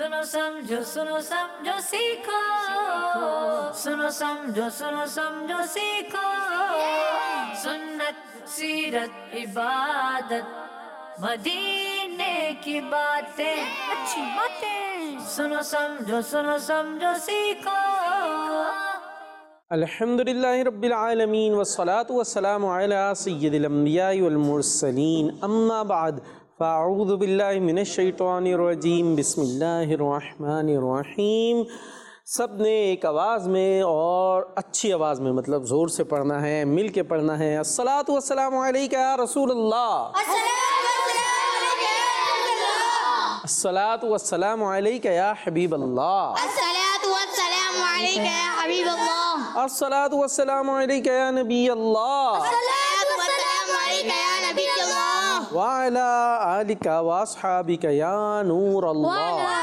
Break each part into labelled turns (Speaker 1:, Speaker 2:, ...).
Speaker 1: सुनो समझो सीखो, सुनो समझो सीखो, सुन्नत सीरत इबादत मदीने की बातें, अच्छी बातें। सुनो समझो सीखो।
Speaker 2: अल्हम्दुलिल्लाहि रब्बिल आलमीन वस्सलातु वस्सलामु अला सय्यिदिल अंबियाइ वल मुरसलीन अम्मा बाद फ़अऊज़ु बिल्लाहि मिनश शैतानिर रजीम बिस्मिल्लाहिर रहमानिर रहीम। सब ने एक आवाज़ में और अच्छी आवाज़ में, मतलब ज़ोर से पढ़ना है, मिल के पढ़ना है। अस्सलातु वस्सलामु अलैका या रसूलल्लाह, अस्सलातु वस्सलामु अलैका या हबीबल्लाह, अस्सलातु वस्सलामु अलैका या नबी अल्लाह, व अला आलिका व अस्हाबिका या नूर अल्लाह।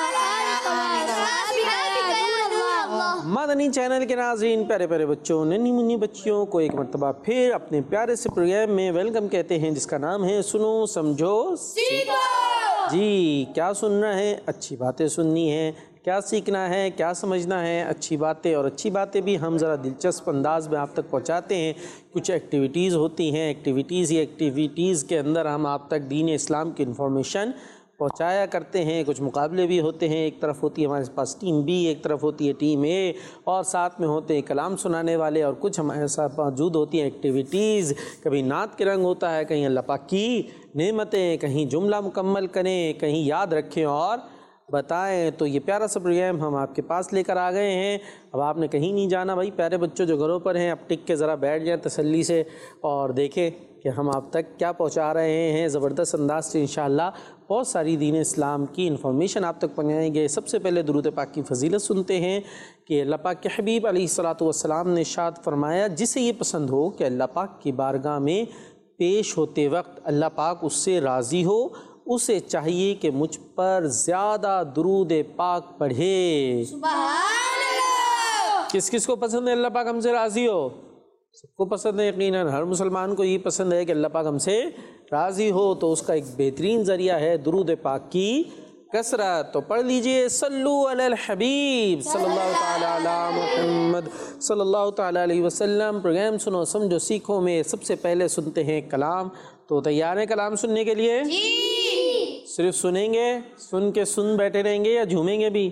Speaker 2: मदनी चैनल के नाज़रीन, प्यारे प्यारे बच्चों, नन्ही मुन्नी बच्चियों को एक मरतबा फिर अपने प्यारे से प्रोग्राम में वेलकम कहते हैं, जिसका नाम है सुनो समझो सीखो। जी, क्या सुनना है? अच्छी बातें सुननी है। क्या सीखना है? क्या समझना है? अच्छी बातें। और अच्छी बातें भी हम ज़रा दिलचस्प अंदाज में आप तक पहुंचाते हैं। कुछ एक्टिविटीज़ होती हैं, एक्टिविटीज़ के अंदर हम आप तक दीन इस्लाम की इन्फॉर्मेशन पहुंचाया करते हैं। कुछ मुकाबले भी होते हैं, एक तरफ होती है हमारे पास टीम बी, एक तरफ होती है टीम ए, और साथ में होते हैं कलाम सुनाने वाले, और कुछ हमारे साथ मौजूद होती हैं एक्टिविटीज़। कभी नात के रंग होता है, कहीं अल्लाह पाक की नेमतें, कहीं जुमला मुकम्मल करें, कहीं याद रखें और बताएं। तो ये प्यारा सा प्रोग्राम हम आपके पास लेकर आ गए हैं। अब आपने कहीं नहीं जाना भाई। प्यारे बच्चों जो घरों पर हैं, अब टिक के ज़रा बैठ जाएं तसल्ली से और देखें कि हम आप तक क्या पहुंचा रहे हैं। ज़बरदस्त अंदाज से इंशाअल्लाह बहुत सारी दीन इस्लाम की इन्फॉर्मेशन आप तक पहुँचाएंगे। सबसे पहले दुरूद पाक की फजीलत सुनते हैं कि अल्लाह पाक के हबीब अलैहिस्सलातु वस्सलाम ने इरशाद फरमाया, जिसे ये पसंद हो कि अल्लाह पाक की बारगाह में पेश होते वक्त अल्लाह पाक उससे राज़ी हो, उसे चाहिए कि मुझ पर ज़्यादा दुरूद पाक पढ़े। सुभान अल्लाह। किस किस को पसंद है अल्लाह पाक हमसे राज़ी हो? सबको पसंद है यकीनन। हर मुसलमान को ये पसंद है कि अल्लाह पाक हमसे राज़ी हो। तो उसका एक बेहतरीन ज़रिया है दुरूद पाक की कसरत। तो पढ़ लीजिए, सल्लु अलल हबीब सल्लल्लाहु ताला अला मुहम्मद सल्लल्लाहु ताला अलैहि वसल्लम। प्रोग्राम सुनो समझो सीखो में सबसे पहले सुनते हैं कलाम। तो तैयार है कलाम सुनने के लिए? सिर्फ सुनेंगे, सुन के सुन बैठे रहेंगे या झूमेंगे भी?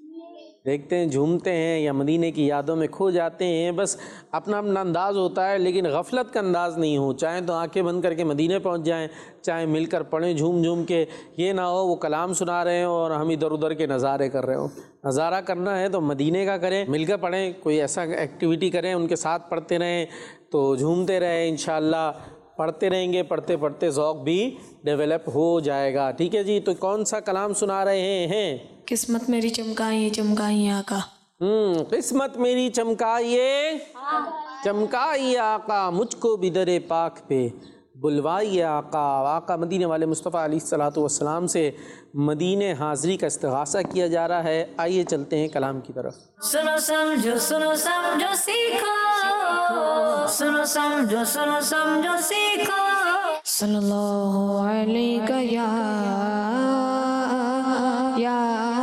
Speaker 2: देखते हैं झूमते हैं या मदीने की यादों में खो जाते हैं। बस अपना अपना अंदाज़ होता है, लेकिन गफलत का अंदाज़ नहीं हो। चाहे तो आंखें बंद करके मदीने पहुंच जाएं, चाहे मिलकर पढ़ें झूम झूम के। ये ना हो वो कलाम सुना रहे हो और हम इधर उधर के नज़ारे कर रहे हो। नज़ारा करना है तो मदीने का करें, मिलकर पढ़ें, कोई ऐसा एक्टिविटी करें, उनके साथ पढ़ते रहें तो झूमते रहें। इंशाअल्लाह पढ़ते रहेंगे, पढ़ते पढ़ते ज़ौक़ भी डेवलप हो जाएगा। ठीक है जी। तो कौन सा कलाम सुना रहे हैं?
Speaker 3: किस्मत मेरी चमकाइए आका।
Speaker 2: किस्मत मेरी चमकाइए आका, मुझको बिदरे पाक पे बुलवाइए आका। आका मदीने वाले मुस्तफ़ा अलैहिस्सलातु वस्सलाम से मदीने हाज़री का इस्तिग़ासा किया जा रहा है। आइए चलते हैं कलाम की तरफ।
Speaker 1: सुनो समझो सीखो, सुनो समझो सीखो।
Speaker 3: सल्लल्लाहु अलैका या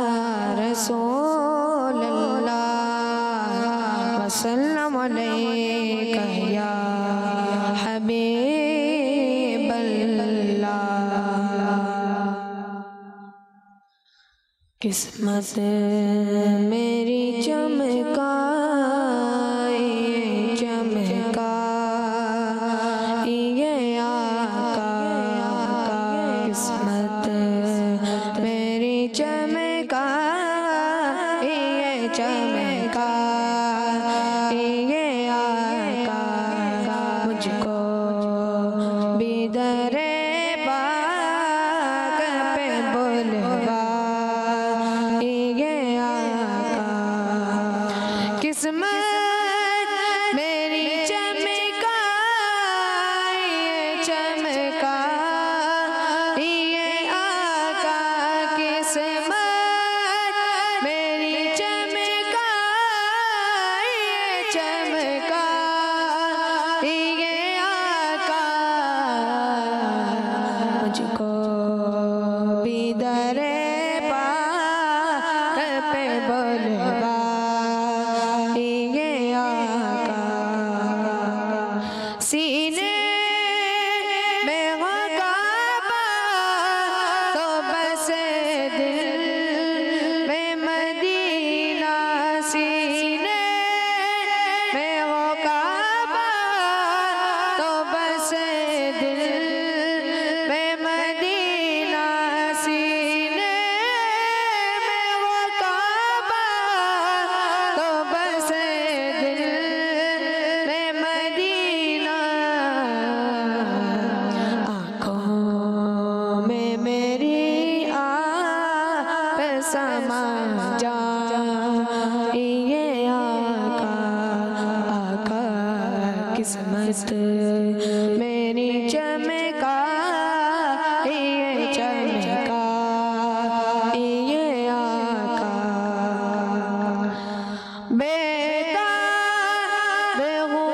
Speaker 3: रसूल अल्लाह, वसल्लम अलैका या हबीब अल्लाह। किस्मत मेरी चमकाइए आका, किस्मत मेरी चमकाइए आका, मुझको बिदरे पाक पे बुलवाइए आका। पे बुलवा ये आका सीने में हो काबा तो बस दिल में मदीना सीने में हो काबा तो बस दिल में मदीना सीने में वो काबा तो बस दिल में मदीना आँखों में मेरी आप समा जा ये आका आका किस्मत मेरी चमका ये चमका ये आका बेताब हूँ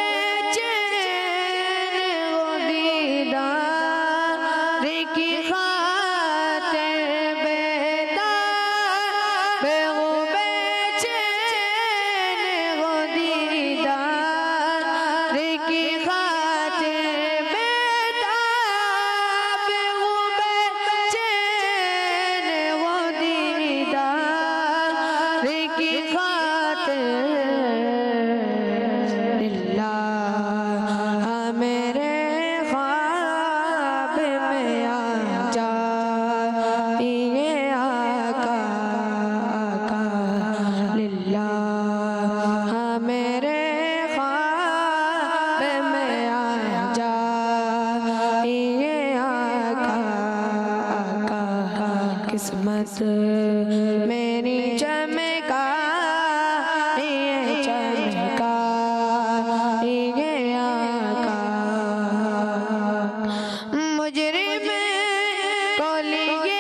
Speaker 3: बेचैन हूँ दीदार की खातिर बेताब हूँ बेचैन हूँ दीदार की खातिर बेताब हूँ बेचैन हूँ दीदार की खातिर लिल्लाह मेरे ख्वाब में आ जा ये आका आका लिल्लाह मेरे ख्वाब में आ जा ये आका आका किस्मत मेरी चमका ये चमका ये आका मुजरिम को लिए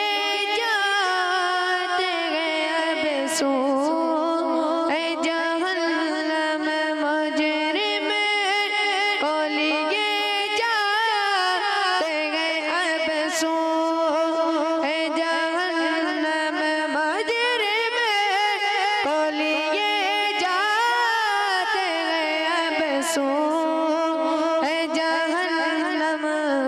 Speaker 3: जाते हैं अब सू ए जहन्नम मुजरिम को लिए जाते हैं अब सू ए जहन्नम मुजरिम को लिए जाते हैं अब सू ए जहन्नम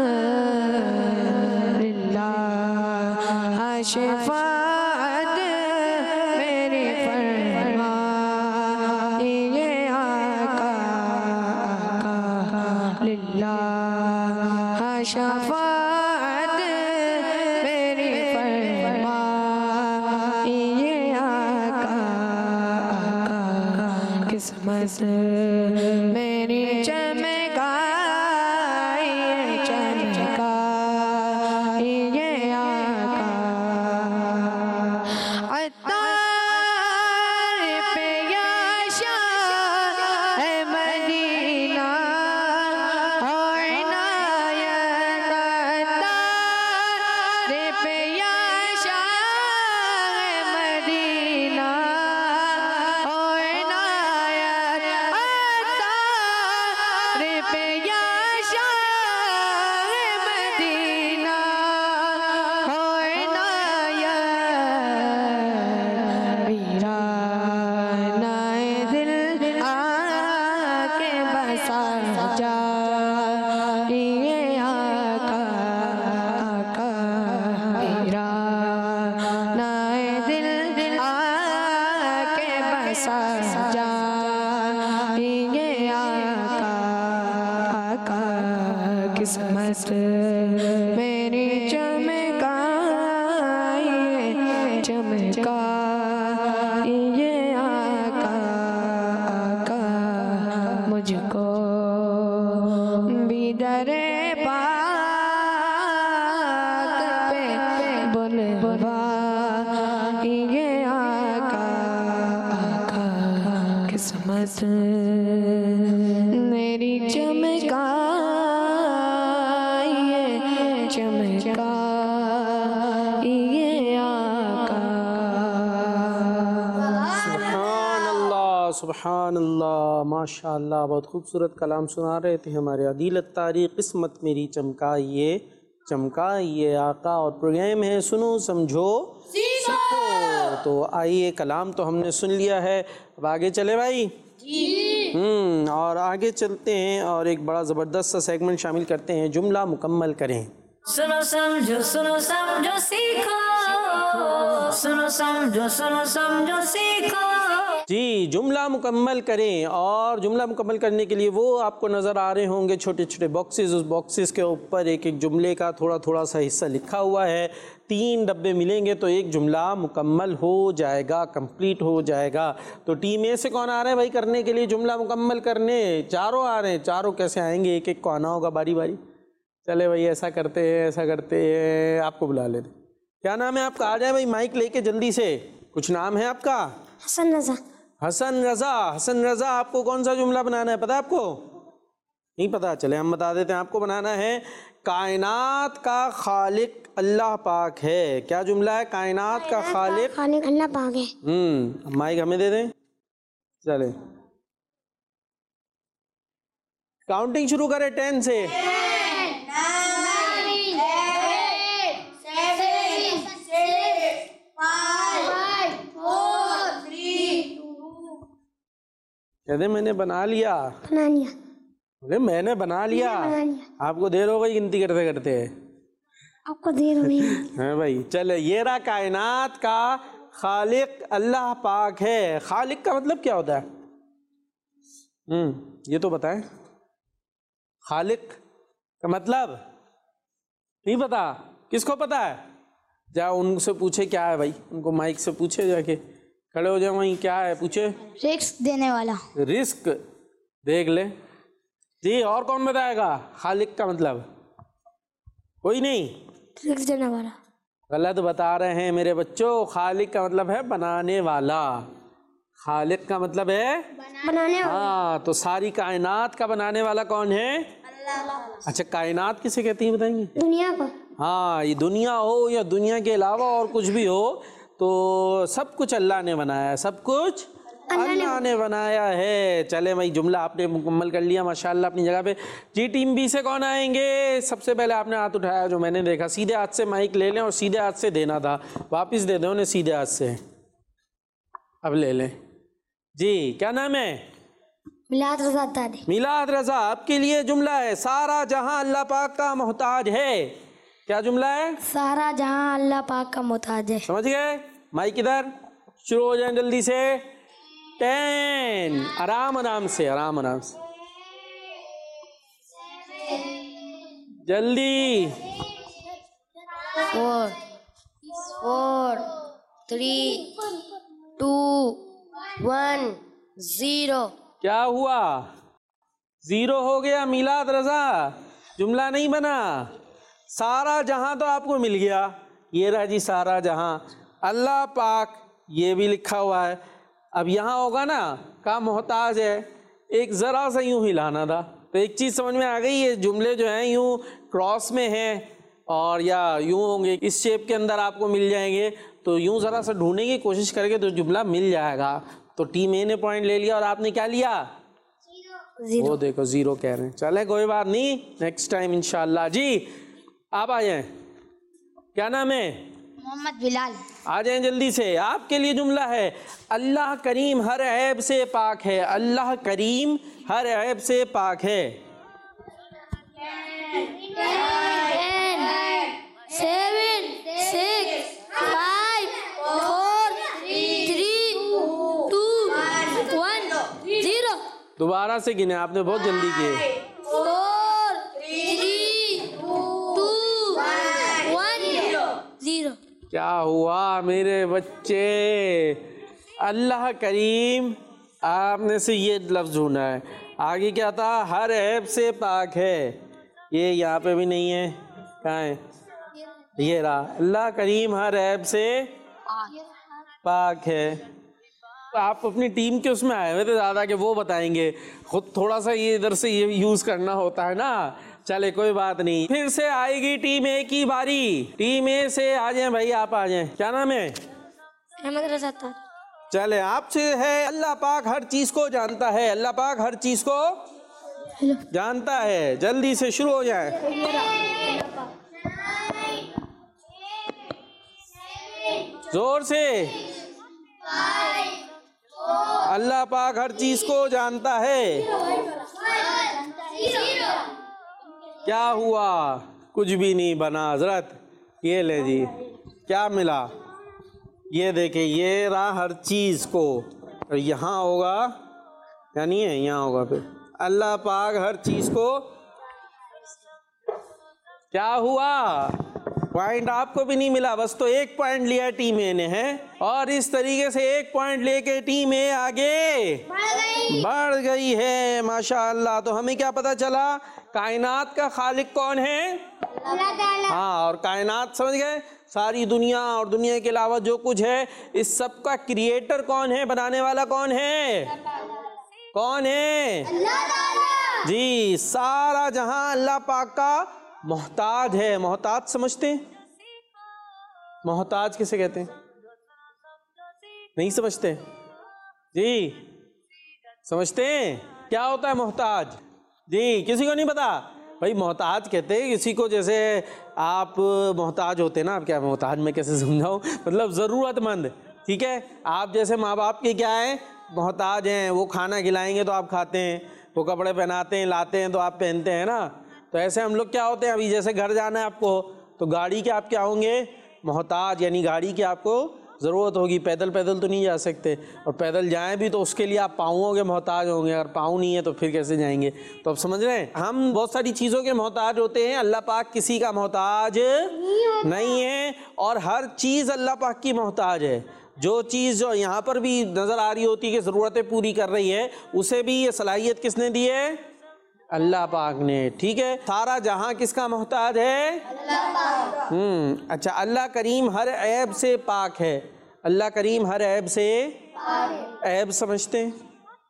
Speaker 3: लिल्लाह शिफाअत मेरी फरमा ये आका आका लिल्लाह शफाअत मेरी फरमा ये आका आका किस्मत मेरी चमका ये चमका ये आका अत्तार पे या शाह है मदीना और इनायत अत्तार पे या शाह है मदीना और इनायत अत्तार पे या शाह है मदीना और इनायत वीरानाए दिल आके बसा जा ये आका आका वीरानाए दिल आके बसा जा ये आका आका किस्मत मेरी चमका ये चमका ये आका आका मुझको भी दरे पाक पे बुलवा ये आका आका किस्मत मेरी चमका ये चमका ये आका
Speaker 2: सुभान अल्लाह माशाअल्लाह। बहुत खूबसूरत कलाम सुना रहे थे हमारे अदील अत्तारी। किस्मत मेरी चमका ये आका और प्रोग्राम है सुनो समझो सीखो। तो आइए, कलाम तो हमने सुन लिया है, अब आगे चले भाई जी। और आगे चलते हैं और एक बड़ा ज़बरदस्त सा सेगमेंट शामिल करते हैं, जुमला मुकम्मल करें।
Speaker 1: सुनो समझो सीखो, सुनो समझो सीखो।
Speaker 2: जी, जुमला मुकम्मल करें। और जुमला मुकम्मल करने के लिए वो आपको नज़र आ रहे होंगे छोटे छोटे बॉक्सेस, उस बॉक्सेस के ऊपर एक एक जुमले का थोड़ा थोड़ा सा हिस्सा लिखा हुआ है। 3 डब्बे मिलेंगे तो एक जुमला मुकम्मल हो जाएगा, कंप्लीट हो जाएगा। तो टीम ए से कौन आ रहा है भाई करने के लिए जुमला मुकम्मल करने? चारों आ रहे हैं। चारों कैसे आएंगे? एक एक को आना होगा बारी बारी। चले भाई, ऐसा करते हैं, आपको बुला लेते। क्या नाम है आपका? आ जाए भाई, माइक लेके जल्दी से। कुछ नाम है आपका?
Speaker 4: हसन रजा।
Speaker 2: हसन रज़ा। हसन रज़ा, आपको कौन सा जुमला बनाना है पता है आपको? नहीं पता? चले हम बता देते हैं। आपको बनाना है कायनात का खालिक अल्लाह पाक है। क्या जुमला है? कायनात का खालिक
Speaker 4: अल्लाह पाक है।
Speaker 2: माइक हमें दे दें। चले काउंटिंग शुरू करें 10 से। कहते मैंने बना लिया। बोले मैंने बना लिया। आपको देर हो गई गिनती करते करते?
Speaker 4: आपको देर हुई
Speaker 2: है भाई। चले, ये रहा कायनात का खालिक अल्लाह पाक है। खालिक का मतलब क्या होता है? ये तो बताएं। खालिक का मतलब नहीं पता? किसको पता है? जा उनसे पूछे क्या है भाई, उनको माइक से पूछे, जाके खड़े हो जाओ वहीं। क्या है पूछे?
Speaker 4: रिस्क देने वाला।
Speaker 2: रिस्क देख ले जी। और कौन बताएगा खालिक का मतलब? कोई नहीं?
Speaker 4: रिस्क देने वाला।
Speaker 2: गलत बता रहे हैं मेरे बच्चों। खालिक का मतलब है बनाने वाला। खालिक का मतलब है
Speaker 4: बनाने वाला।
Speaker 2: हाँ, तो सारी कायनात का बनाने वाला कौन है? अल्लाह। अच्छा, कायनात किसे कहते हैं बताएंगे?
Speaker 4: दुनिया को।
Speaker 2: हाँ, ये दुनिया हो या दुनिया के अलावा और कुछ भी हो, तो सब कुछ अल्लाह ने बनाया है। सब कुछ अल्लाह ने बनाया है। चले भाई, जुमला आपने मुकम्मल कर लिया माशाल्लाह अपनी जगह पे। जी, टीम बी से कौन आएंगे? सबसे पहले आपने हाथ उठाया जो मैंने देखा। सीधे हाथ से माइक ले लें और सीधे हाथ से देना था, वापस दे दो उन्हें सीधे हाथ से। अब ले लें जी। क्या नाम है?
Speaker 4: मिलाद रजा दादी।
Speaker 2: मिलाद रजा, आपके लिए जुमला है सारा जहां अल्लाह पाक का मोहताज है। क्या जुमला है?
Speaker 4: सारा जहां अल्लाह पाक का मोहताज है।
Speaker 2: समझ गए? माइक इधर, शुरू हो जाए जल्दी से। 10, आराम आराम से, आराम आराम से, जल्दी।
Speaker 4: 4 3 2 1 0।
Speaker 2: क्या हुआ? 0 हो गया। मिलाद रजा, जुमला नहीं बना। सारा जहां तो आपको मिल गया। ये रहा जी सारा जहां। अल्लाह पाक ये भी लिखा हुआ है। अब यहाँ होगा ना का मोहताज है, एक ज़रा सा यूँ हिलाना था। तो एक चीज़ समझ में आ गई, ये जुमले जो हैं यूँ क्रॉस में हैं और या यूँ होंगे, इस शेप के अंदर आपको मिल जाएंगे। तो यूँ ज़रा सा ढूंढने की कोशिश करके तो जुमला मिल जाएगा। तो टीम ए ने पॉइंट ले लिया और आपने क्या लिया? 0। वो देखो 0 कह रहे हैं। चले कोई बात नहीं, नेक्स्ट टाइम इंशाल्लाह। जी आप आ जाएं। क्या नाम है?
Speaker 4: मोहम्मद बिलाल।
Speaker 2: आ जाएं जल्दी से। आपके लिए जुमला है अल्लाह करीम हर ऐब से पाक है। अल्लाह करीम हर ऐब से पाक है।
Speaker 4: 7 6 5 4 3 2 1 0।
Speaker 2: दोबारा से गिने, आपने बहुत जल्दी किए।
Speaker 4: 4 3 2 1 0।
Speaker 2: क्या हुआ मेरे बच्चे? अल्लाह करीम, आपने से ये लफ्ज़ ढूंढा है। आगे क्या था? हर ऐब से पाक है। ये यहाँ पे भी नहीं है। कहाँ है? ये रहा। अल्लाह करीम हर ऐब से पाक है। आप अपनी टीम के उसमें आए हुए थे ज़्यादा कि वो बताएंगे, खुद थोड़ा सा ये इधर से ये यूज़ करना होता है ना। चले कोई बात नहीं, फिर से आएगी टीम ए की बारी। टीम ए से आ जाएं भाई, आप आ जाएं। क्या नाम है?
Speaker 4: अहमद रजा।
Speaker 2: चले आपसे है, अल्लाह पाक हर चीज़ को जानता है। अल्लाह पाक हर चीज़ को जानता है। जल्दी से शुरू हो जाए। जोर से। अल्लाह पाक हर चीज को जानता है। क्या हुआ? कुछ भी नहीं बना हजरत। ये ले जी, क्या मिला? ये देखे, ये रहा हर चीज को। और यहाँ होगा या नहीं है? यहाँ होगा। फिर अल्लाह पाक हर चीज को। क्या हुआ? पॉइंट आपको भी नहीं मिला, बस तो एक पॉइंट लिया टीम ए ने है। और इस तरीके से एक पॉइंट लेके टीम ए आगे बढ़ गई है माशाअल्लाह। तो हमें क्या पता चला? कायनात का खालिक कौन है?
Speaker 4: अल्लाह ताला।
Speaker 2: हाँ, और कायनात समझ गए, सारी दुनिया और दुनिया के अलावा जो कुछ है, इस सब का क्रिएटर कौन है? बनाने वाला कौन है? कौन है?
Speaker 4: अल्लाह ताला।
Speaker 2: जी, सारा जहां अल्लाह पाक का मोहताज है। मोहताज समझते हैं? मोहताज किसे कहते हैं? नहीं समझते? जी समझते हैं? क्या होता है मोहताज? जी, किसी को नहीं पता? भाई मोहताज कहते हैं किसी को, जैसे आप मोहताज होते हैं ना। आप क्या, मोहताज में कैसे समझाऊं? मतलब ज़रूरतमंद, ठीक है। आप जैसे माँ बाप के क्या है? मोहताज हैं। वो खाना खिलाएंगे तो आप खाते हैं, वो कपड़े पहनाते हैं, लाते हैं तो आप पहनते हैं ना। तो ऐसे हम लोग क्या होते हैं? अभी जैसे घर जाना है आपको, तो गाड़ी के आप क्या होंगे? मोहताज, यानी गाड़ी की आपको ज़रूरत होगी। पैदल पैदल तो नहीं जा सकते, और पैदल जाएं भी तो उसके लिए आप पाँवों के मोहताज होंगे। अगर पाँव नहीं है तो फिर कैसे जाएंगे? तो आप समझ रहे हैं, हम बहुत सारी चीज़ों के मोहताज होते हैं। अल्लाह पाक किसी का मोहताज नहीं है, और हर चीज़ अल्लाह पाक की मोहताज है। जो चीज़ जो यहाँ पर भी नज़र आ रही होती है कि ज़रूरतें पूरी कर रही है, उसे भी ये सलाहियत किसने दी है? अल्लाह पाक ने, ठीक है। सारा जहां किसका मोहताज है? अल्लाह पाक। अच्छा, अल्लाह करीम हर ऐब से पाक है। अल्लाह करीम हर ऐब से ऐब समझते हैं?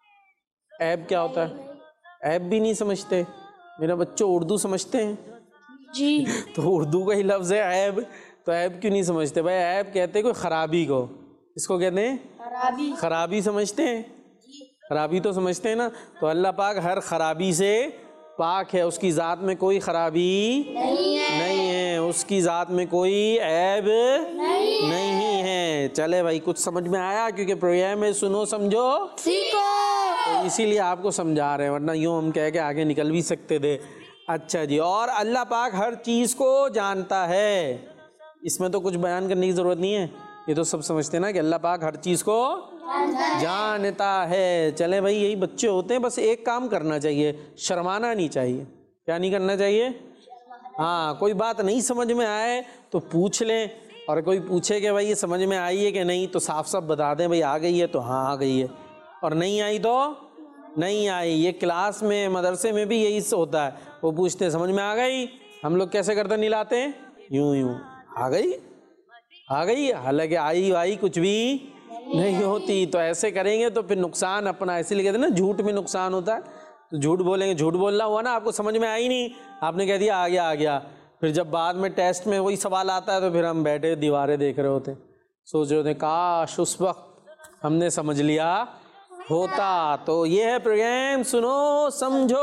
Speaker 2: ऐब क्या होता है? ऐब भी नहीं समझते मेरा बच्चों। उर्दू समझते हैं?
Speaker 4: जी।
Speaker 2: तो उर्दू का ही लफ्ज़ है ऐब, तो ऐब क्यों नहीं समझते? भाई ऐब कहते हैं कोई ख़राबी को। इसको कहते हैं खराबी। खराबी समझते हैं? खराबी तो समझते हैं ना। तो अल्लाह पाक हर खराबी से पाक है। उसकी ज़ात में कोई खराबी नहीं है। उसकी ज़ात में कोई ऐब नहीं है। चले भाई, कुछ समझ में आया? क्योंकि प्रोग्राम में सुनो समझो
Speaker 4: सीखो,
Speaker 2: तो इसीलिए आपको समझा रहे हैं, वरना यूँ हम कह के आगे निकल भी सकते थे। अच्छा जी, और अल्लाह पाक हर चीज़ को जानता है। इसमें तो कुछ बयान करने की ज़रूरत नहीं है, ये तो सब समझते हैं ना कि अल्लाह पाक हर चीज़ को जानता है। चले भाई, यही बच्चे होते हैं। बस एक काम करना चाहिए, शर्माना नहीं चाहिए। क्या नहीं करना चाहिए? हाँ, कोई बात नहीं समझ में आए तो पूछ लें, और कोई पूछे कि भाई ये समझ में आई है कि नहीं, तो साफ साफ बता दें भाई आ गई है तो हाँ आ गई है, और नहीं आई तो नहीं आई। ये क्लास में, मदरसे में भी यही होता है। वो पूछते हैं समझ में आ गई? हम लोग कैसे करते निलाते हैं? यूं आ गई, आ गई। हालांकि आई कुछ भी नहीं होती। तो ऐसे करेंगे तो फिर नुकसान अपना। इसीलिए कहते हैं ना, झूठ में नुकसान होता है। तो झूठ बोलेंगे, झूठ बोलना हुआ ना, आपको समझ में आई नहीं, आपने कह दिया आ गया। फिर जब बाद में टेस्ट में वही सवाल आता है तो फिर हम बैठे दीवारें देख रहे होते, सोच रहे होते काश उस वक्त हमने समझ लिया होता। तो ये है प्रोग्राम सुनो समझो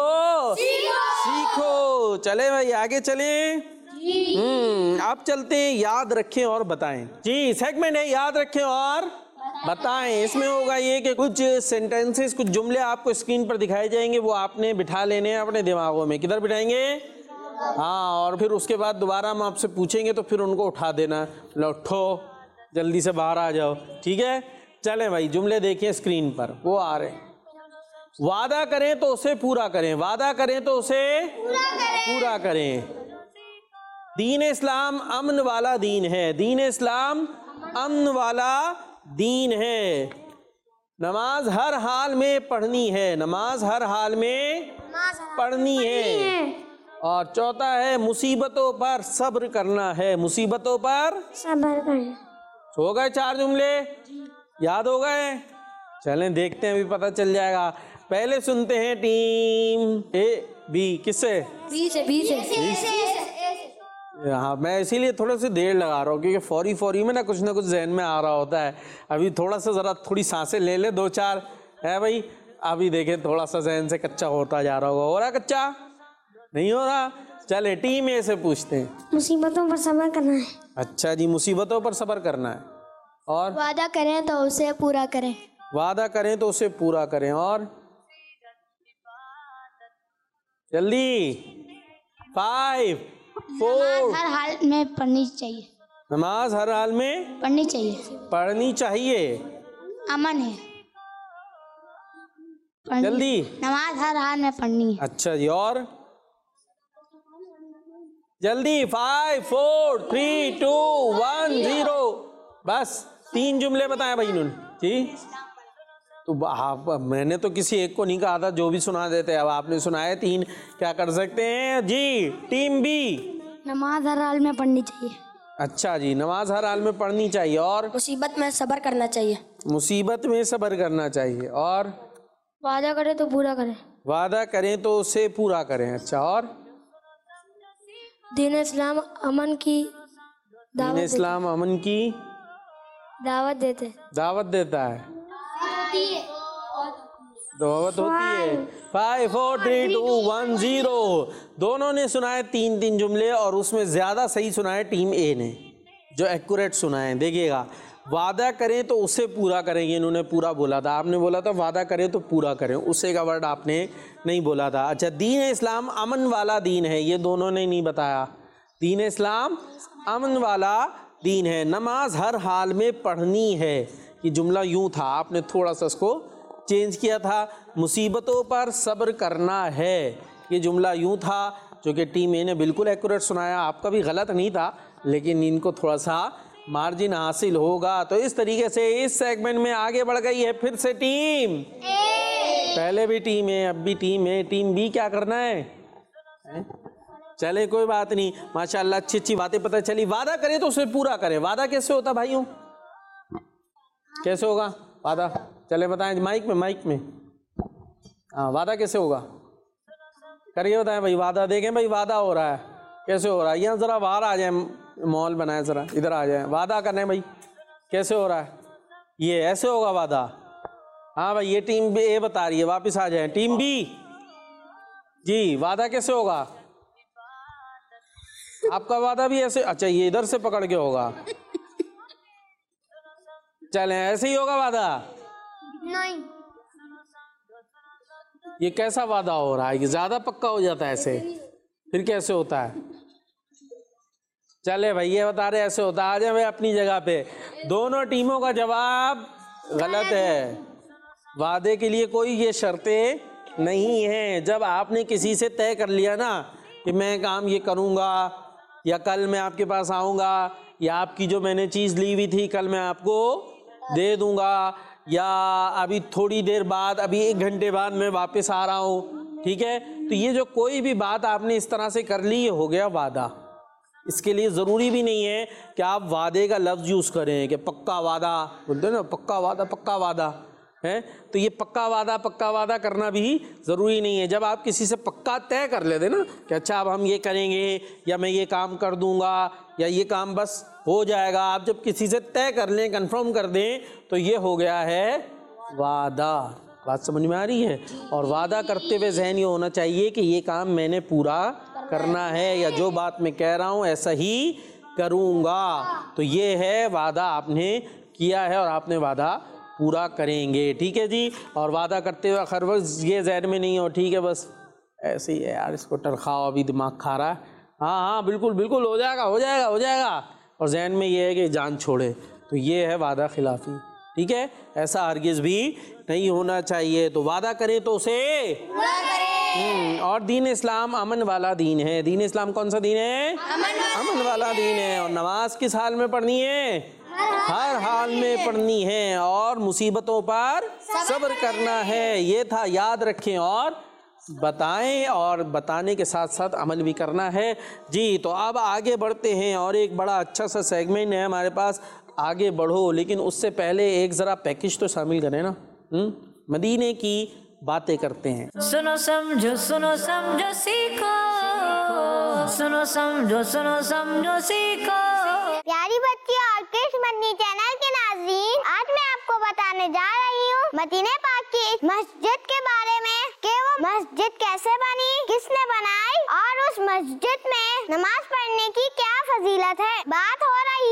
Speaker 2: सीखो। चले भाई आगे चले। आप चलते हैं, याद रखें और बताएं। जी, सेगमेंट है याद रखें और बताएं। इसमें होगा ये कि कुछ सेंटेंसेस, कुछ जुमले आपको स्क्रीन पर दिखाए जाएंगे, वो आपने बिठा लेने हैं अपने दिमागों में। किधर बिठाएंगे? हाँ, और फिर उसके बाद दोबारा हम आपसे पूछेंगे तो फिर उनको उठा देना। उठो, जल्दी से बाहर आ जाओ, ठीक है। चलें भाई, जुमले देखिए स्क्रीन पर, वो आ रहे हैं। वादा करें तो उसे पूरा करें, वादा करें तो उसे पूरा करें। दीन इस्लाम अमन वाला दीन है, दीन इस्लाम अमन वाला दीन है। नमाज हर हाल में पढ़नी है, नमाज हर हाल में पढ़नी है। और चौथा है मुसीबतों पर सब्र करना है, मुसीबतों पर
Speaker 4: सब्र करना।
Speaker 2: हो गए 4 जुमले, याद हो गए? चलें देखते हैं, अभी पता चल जाएगा। पहले सुनते हैं टीम ए बी। किससे?
Speaker 4: बी से।
Speaker 2: हाँ, मैं इसीलिए थोड़ा सा देर लगा रहा हूँ क्योंकि फौरी में ना कुछ जहन में आ रहा होता है। अभी थोड़ा सा ज़रा थोड़ी सांसें ले ले 2-4 है भाई। अभी देखें थोड़ा सा जहन से कच्चा होता जा रहा होगा। हो रहा कच्चा? नहीं हो रहा? चले टीम ए से पूछते हैं।
Speaker 4: मुसीबतों पर सब्र करना है।
Speaker 2: अच्छा जी, मुसीबतों पर सब्र करना है। और
Speaker 4: वादा करें तो उसे पूरा करें।
Speaker 2: वादा करें तो उसे पूरा करें। और जल्दी 5 4
Speaker 4: हर हाल में पढ़नी चाहिए।
Speaker 2: नमाज हर हाल में
Speaker 4: पढ़नी चाहिए।
Speaker 2: पढ़नी चाहिए।
Speaker 4: अमन है।
Speaker 2: जल्दी।
Speaker 4: नमाज हर हाल में पढ़नी है।
Speaker 2: अच्छा जी। और जल्दी 5 4 3 2 1 0। बस 3 जुमले बताए भाई इन्होंने जी। तो आप, मैंने तो किसी एक को नहीं कहा था, जो भी सुना देते। अब आपने सुनाए 3, क्या कर सकते हैं जी। Team B.
Speaker 4: नमाज हर हाल में पढ़नी चाहिए।
Speaker 2: अच्छा जी, नमाज हर हाल में पढ़नी चाहिए। और
Speaker 4: मुसीबत में सब्र करना चाहिए।
Speaker 2: मुसीबत में सब्र करना चाहिए। और
Speaker 4: वादा करें तो पूरा करें।
Speaker 2: वादा करें तो उसे पूरा करें। अच्छा। और
Speaker 4: दीन इस्लाम अमन की
Speaker 2: दीन इस्लाम अमन की
Speaker 4: दावत देते।
Speaker 2: दावत देता है। दावत होती है। 5 4 3 2 1 0। दोनों ने सुनाए 3 जुमले, और उसमें ज्यादा सही सुनाए टीम ए ने, जो एक्यूरेट सुनाए। देखिएगा, वादा करें तो उसे पूरा करेंगे, इन्होंने पूरा बोला था। आपने बोला था वादा करें तो पूरा करें, उसे का वर्ड आपने नहीं बोला था। अच्छा, दीन इस्लाम अमन वाला दीन है, ये दोनों ने नहीं बताया। दीन इस्लाम अमन वाला दीन है। नमाज हर हाल में पढ़नी है, ये जुमला यूं था, आपने थोड़ा सा इसको चेंज किया था। मुसीबतों पर सब्र करना है, ये जुमला यूं था, जो कि टीम ए ने बिल्कुल एक्यूरेट सुनाया। आपका भी गलत नहीं था, लेकिन इनको थोड़ा सा मार्जिन हासिल होगा। तो इस तरीके से इस सेगमेंट में आगे बढ़ गई है फिर से टीम ए। पहले भी टीम ए, अब भी टीम ए। टीम बी क्या करना है? चले कोई बात नहीं, माशाल्लाह अच्छी अच्छी बातें पता चली। वादा करें तो उसे पूरा करें। वादा कैसे होता भाइयों, कैसे होगा वादा? चले बताएं माइक में। हाँ, वादा कैसे होगा करिए, बताएं भाई। वादा देखें भाई, वादा हो रहा है, कैसे हो रहा है? यहाँ जरा बाहर आ जाए, मॉल बनाए, जरा इधर आ जाए। वादा करने भाई, कैसे हो रहा है? ये ऐसे होगा वादा। हाँ भाई, ये टीम बी ए बता रही है, वापस आ जाए। टीम बी जी, वादा कैसे होगा आपका? वादा भी ऐसे? अच्छा, ये इधर से पकड़ के होगा। चलें, ऐसे ही होगा वादा?
Speaker 4: नहीं।
Speaker 2: ये कैसा वादा हो रहा है? ये ज्यादा पक्का हो जाता है ऐसे, फिर कैसे होता है? चले भाई, ये बता रहे ऐसे होता है। आ जाए भाई अपनी जगह पे। दोनों टीमों का जवाब गलत है। वादे के लिए कोई ये शर्तें नहीं है। जब आपने किसी से तय कर लिया ना कि मैं काम ये करूँगा, या कल मैं आपके पास आऊँगा, या आपकी जो मैंने चीज़ ली हुई थी कल मैं आपको दे दूँगा, या अभी थोड़ी देर बाद, अभी 1 घंटे बाद मैं वापस आ रहा हूँ, ठीक है? तो ये जो कोई भी बात आपने इस तरह से कर ली, ये हो गया वादा। इसके लिए ज़रूरी भी नहीं है कि आप वादे का लफ्ज़ यूज़ करें कि पक्का वादा बोलते हैं ना, पक्का वादा है। तो ये पक्का वादा करना भी ज़रूरी नहीं है। जब आप किसी से पक्का तय कर लेते ना कि अच्छा अब हम ये करेंगे, या मैं ये काम कर दूंगा, या ये काम बस हो जाएगा, आप जब किसी से तय कर लें, कंफर्म कर दें, तो ये हो गया है वादा। बात समझ में आ रही है? और वादा करते हुए ज़हन ये होना चाहिए कि ये काम मैंने पूरा करना है, या जो बात मैं कह रहा हूँ ऐसा ही करूँगा। तो ये है वादा आपने किया है, और आपने वादा पूरा करेंगे, ठीक है जी। और वादा करते हुए हर वक्त ये ज़हन में नहीं हो, ठीक है बस ऐसे ही है यार, इसको टरखाओ, अभी दिमाग खा रहा है, हाँ बिल्कुल हो जाएगा, और जहन में ये है कि जान छोड़े। तो ये है वादा खिलाफी, ठीक है? ऐसा हरगिज़ भी नहीं होना चाहिए। तो वादा करें तो उसे पूरा करें। और दीन इस्लाम अमन वाला दीन है। दीन इस्लाम कौन सा दीन है? अमन वाला दीन है। और नमाज किस हाल में पढ़नी है? हर हाल में पढ़नी है। और मुसीबतों पर सब्र करना है। ये था, याद रखें और बताएं, और बताने के साथ साथ अमल भी करना है जी। तो अब आगे बढ़ते हैं, और एक बड़ा अच्छा सा सेगमेंट है हमारे पास, आगे बढ़ो। लेकिन उससे पहले एक ज़रा पैकेज तो शामिल करें ना। मदीने की बातें करते हैं।
Speaker 1: सुनो समझो सीखो, सुनो समझो सीखो।
Speaker 5: प्यारी बच्ची और कृष्ण मदनी चैनल के नाज़रीन, आज मैं आपको बताने जा रही हूँ मदीने पाक की इस मस्जिद के बारे में कि वो मस्जिद कैसे बनी, किसने बनाई, और उस मस्जिद में नमाज पढ़ने की क्या फजीलत है। बात हो रही है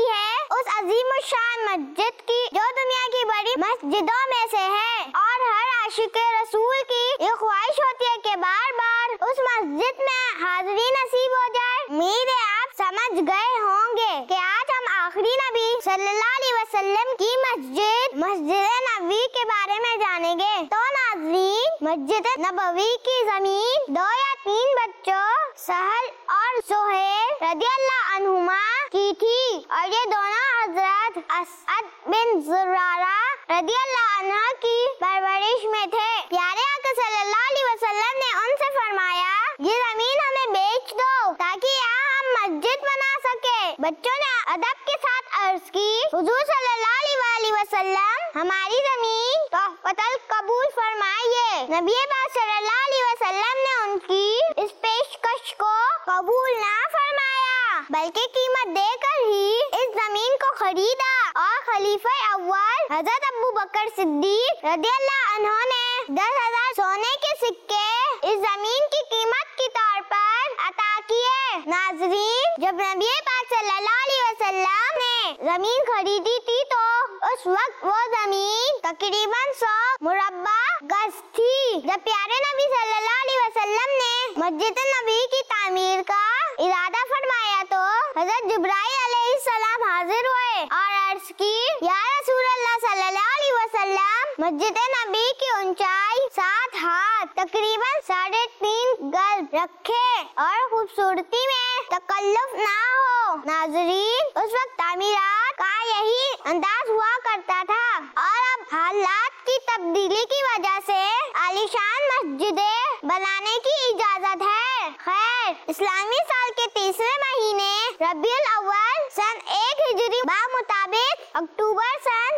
Speaker 5: उस अजीमुशान मस्जिद की जो दुनिया की बड़ी मस्जिदों में से है और हर आशिक रसूल की ये ख्वाहिश होती है कि बार बार उस मस्जिद में हाजिरी नसीब हो जाए। उम्मीद है आप समझ गए होंगे कि आज हम आखिरी नबी सल्लल्लाहु अलैहि वसल्लम की मस्जिद मस्जिद नबवी के बारे में जानेंगे। तो नाज़रीन, मस्जिद नबवी की जमीन 2 या 3 बच्चों सहल और सुहेल रदियल्लाहु अन्हुमा की थी और ये दोनों हजरत असअद बिन जुरारा रदियल्लाहु अन्हा की परवरिश में थे। प्यारे आका सल्लल्लाहु अलैहि वसल्लम ने उनसे फरमाया, ये जमीन हमें बेच दो ताकि यहाँ हम मस्जिद बना सके। बच्चों ने अदब के साथ अर्ज की, हुजूर सल्लल्लाहु अलैहि वसल्लम हमारी जमीन तोहफतल कबूल फरमाइए। नबी पाक सल्लल्लाहु अलैहि वसल्लम ने उनकी इस पेशकश को कबूल ना फरमाया बल्कि कीमत देकर ही इस जमीन को खरीदा और खलीफा अव्वल हजरत अबू बकर सिद्दीक रदियल्लाहु अन्हु ने 10,000 सोने के सिक्के इस जमीन की कीमत के तौर पर अता किए। नाज़रीन, जब नबी पाक सल्लल्लाहु अलैहि वसल्लम ने जमीन खरीदी थी तो उस वक्त वो जमीन तकरीबन 100 मुरब्बा गज थी। जब प्यारे नबी सल्लल्लाहु अलैहि वसल्लम ने मस्जिद नबी की तामीर का इरादा फरमाया तो हजरत जिब्राइल अलैहिस्सलाम हाजिर हुए और अर्ज की, या रसूल अल्लाह सल्लल्लाहु अलैहि वसल्लम, मस्जिद नबी की ऊंचाई 7 हाथ तकरीबन 3.5 गज रखे और खूबसूरती में तकल्लुफ ना हो। नाज़रीन, उस वक्त तामीरात का यही अंदाज हुआ करता था और अब हालात की तब्दीली की वजह से आलीशान मस्जिदें बनाने की इजाजत है। खैर, इस्लामी साल के 30वें महीने रबीउल अव्वल सन 1 हिजरी मुताबिक अक्टूबर सन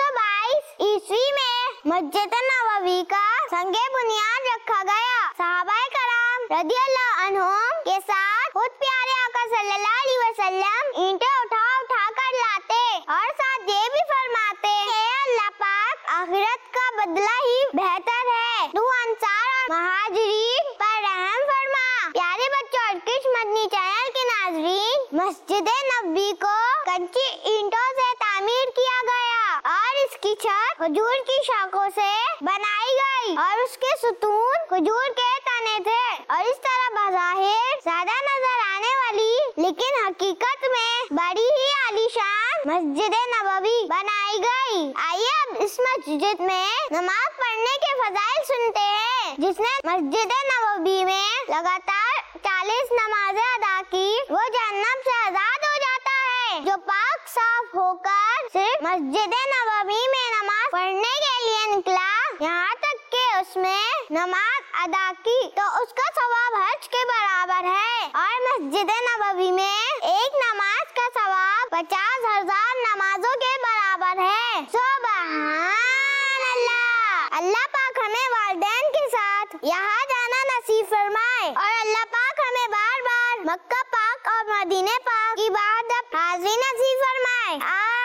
Speaker 5: 622 ईस्वी में मस्जिद नबवी का संगे बुनियाद रखा गया। सहाबाए कराम रदियल्लाहु अन्हुम के साथ खुद प्यारे आका सल्लल्लाहु अलैहि वसल्लम ईंटें उठा कर लाते और साथ ये भी फरमाते हैं, अल्लाह पाक आखिरत का बदला ही बेहतर है, तू अंसार और महाजिरीन पर रहम फरमा। प्यारे बच्चों और किश मदनी चैनल के नाजरीन, मस्जिद नबवी को कच्ची ईंटों से तामीर किया गया और इसकी छत खजूर की शाखों से बनाई गई और उसके सुतून खजूर के तने थे और इस तरह बज़ाहिर सादा नजर आने वाली लेकिन हकीकत में बड़ी ही आलीशान मस्जिद नबवी बनाई गई। आइए अब इस मस्जिद में नमाज पढ़ने के फजाइल सुनते हैं। जिसने मस्जिद नबवी में लगातार 40 नमाजें अदा की वो जहन्नम से आजाद हो जाता है। जो पाक साफ होकर सिर्फ मस्जिद नबवी में नमाज पढ़ने के लिए निकला, यहाँ तक के उसमें नमाज अदा की तो उसका सवाब हज के बराबर है और मस्जिद नबवी में एक नमाज का सवाब 50,000 नमाजों के बराबर है। सुभान अल्लाह। अल्लाह पाक हमें वालिदैन के साथ यहाँ जाना नसीब फरमाए और अल्लाह पाक हमें बार बार मक्का पाक और मदीने पाक की इबादत हाजिरी नसीब फरमाए।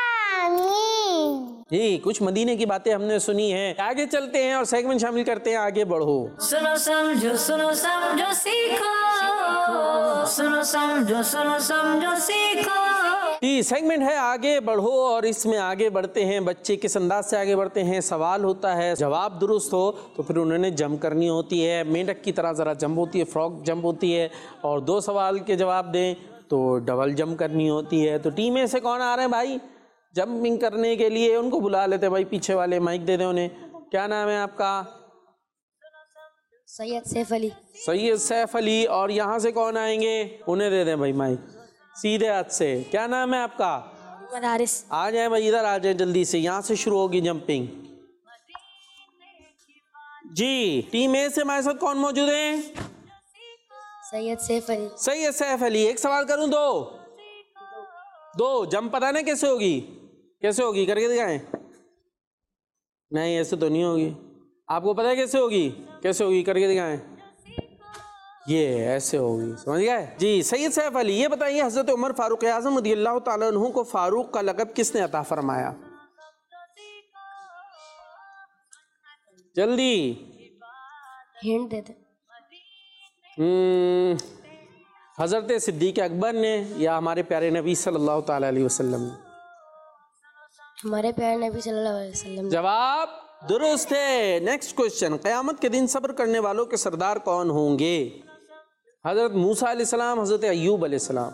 Speaker 5: आमीन।
Speaker 2: जी, कुछ मदीने की बातें हमने सुनी है। आगे चलते हैं और सेगमेंट शामिल करते हैं, आगे बढ़ो।
Speaker 1: सुनो समझो सीखो, सुनो समझो सीखो।
Speaker 2: जी, सेगमेंट है आगे बढ़ो और इसमें आगे बढ़ते हैं, बच्चे किस अंदाज से आगे बढ़ते हैं। सवाल होता है, जवाब दुरुस्त हो तो फिर उन्होंने जंप करनी होती है, मेंढक की तरह ज़रा जंप होती है, फ्रॉक जंप होती है, और 2 सवाल के जवाब दें तो डबल जंप करनी होती है। तो टीम में से कौन आ रहे हैं भाई जंपिंग करने के लिए? उनको बुला लेते हैं भाई, पीछे वाले माइक दे दें उन्हें। क्या नाम है आपका?
Speaker 4: सैयद सैफ अली।
Speaker 2: सैयद सैफ अली। और यहाँ से कौन आएंगे? उन्हें दे दें भाई माइक, सीधे हाथ से। क्या नाम है आपका?
Speaker 4: हारिस।
Speaker 2: आ जाए भाई, इधर आ जाए जल्दी से, यहाँ से शुरू होगी जंपिंग। जी, टीम ए से हमारे साथ कौन मौजूद है?
Speaker 4: सैयद सैफ अली।
Speaker 2: सैयद सैफ अली। एक सवाल करूं? दो जंप पता नहीं कैसे होगी? कैसे होगी करके दिखाएं। नहीं, ऐसे तो नहीं होगी। आपको पता है कैसे होगी? कैसे होगी करके दिखाएं। ये ऐसे होगी, समझ गए जी। सैयद सैफ अली, ये बताइए, हजरत उमर फारूक आज़म रज़ियल्लाहु ताला अन्हु को फारूक का लक़ब किसने अता फरमाया? जल्दी
Speaker 4: हिंट दे दे।
Speaker 2: हजरत सिद्दीक़ अकबर ने या हमारे प्यारे नबी सल्लल्लाहु ताला अलैहि वसल्लम ने?
Speaker 4: हमारे प्यारे नबी सल्लल्लाहु अलैहि वसल्लम।
Speaker 2: जवाब दुरुस्त है। नेक्स्ट क्वेश्चन, क़यामत के दिन सब्र करने वालों के सरदार कौन होंगे? हजरत मूसा अलैहिस्सलाम, हजरत अय्यूब अलैहिस्सलाम।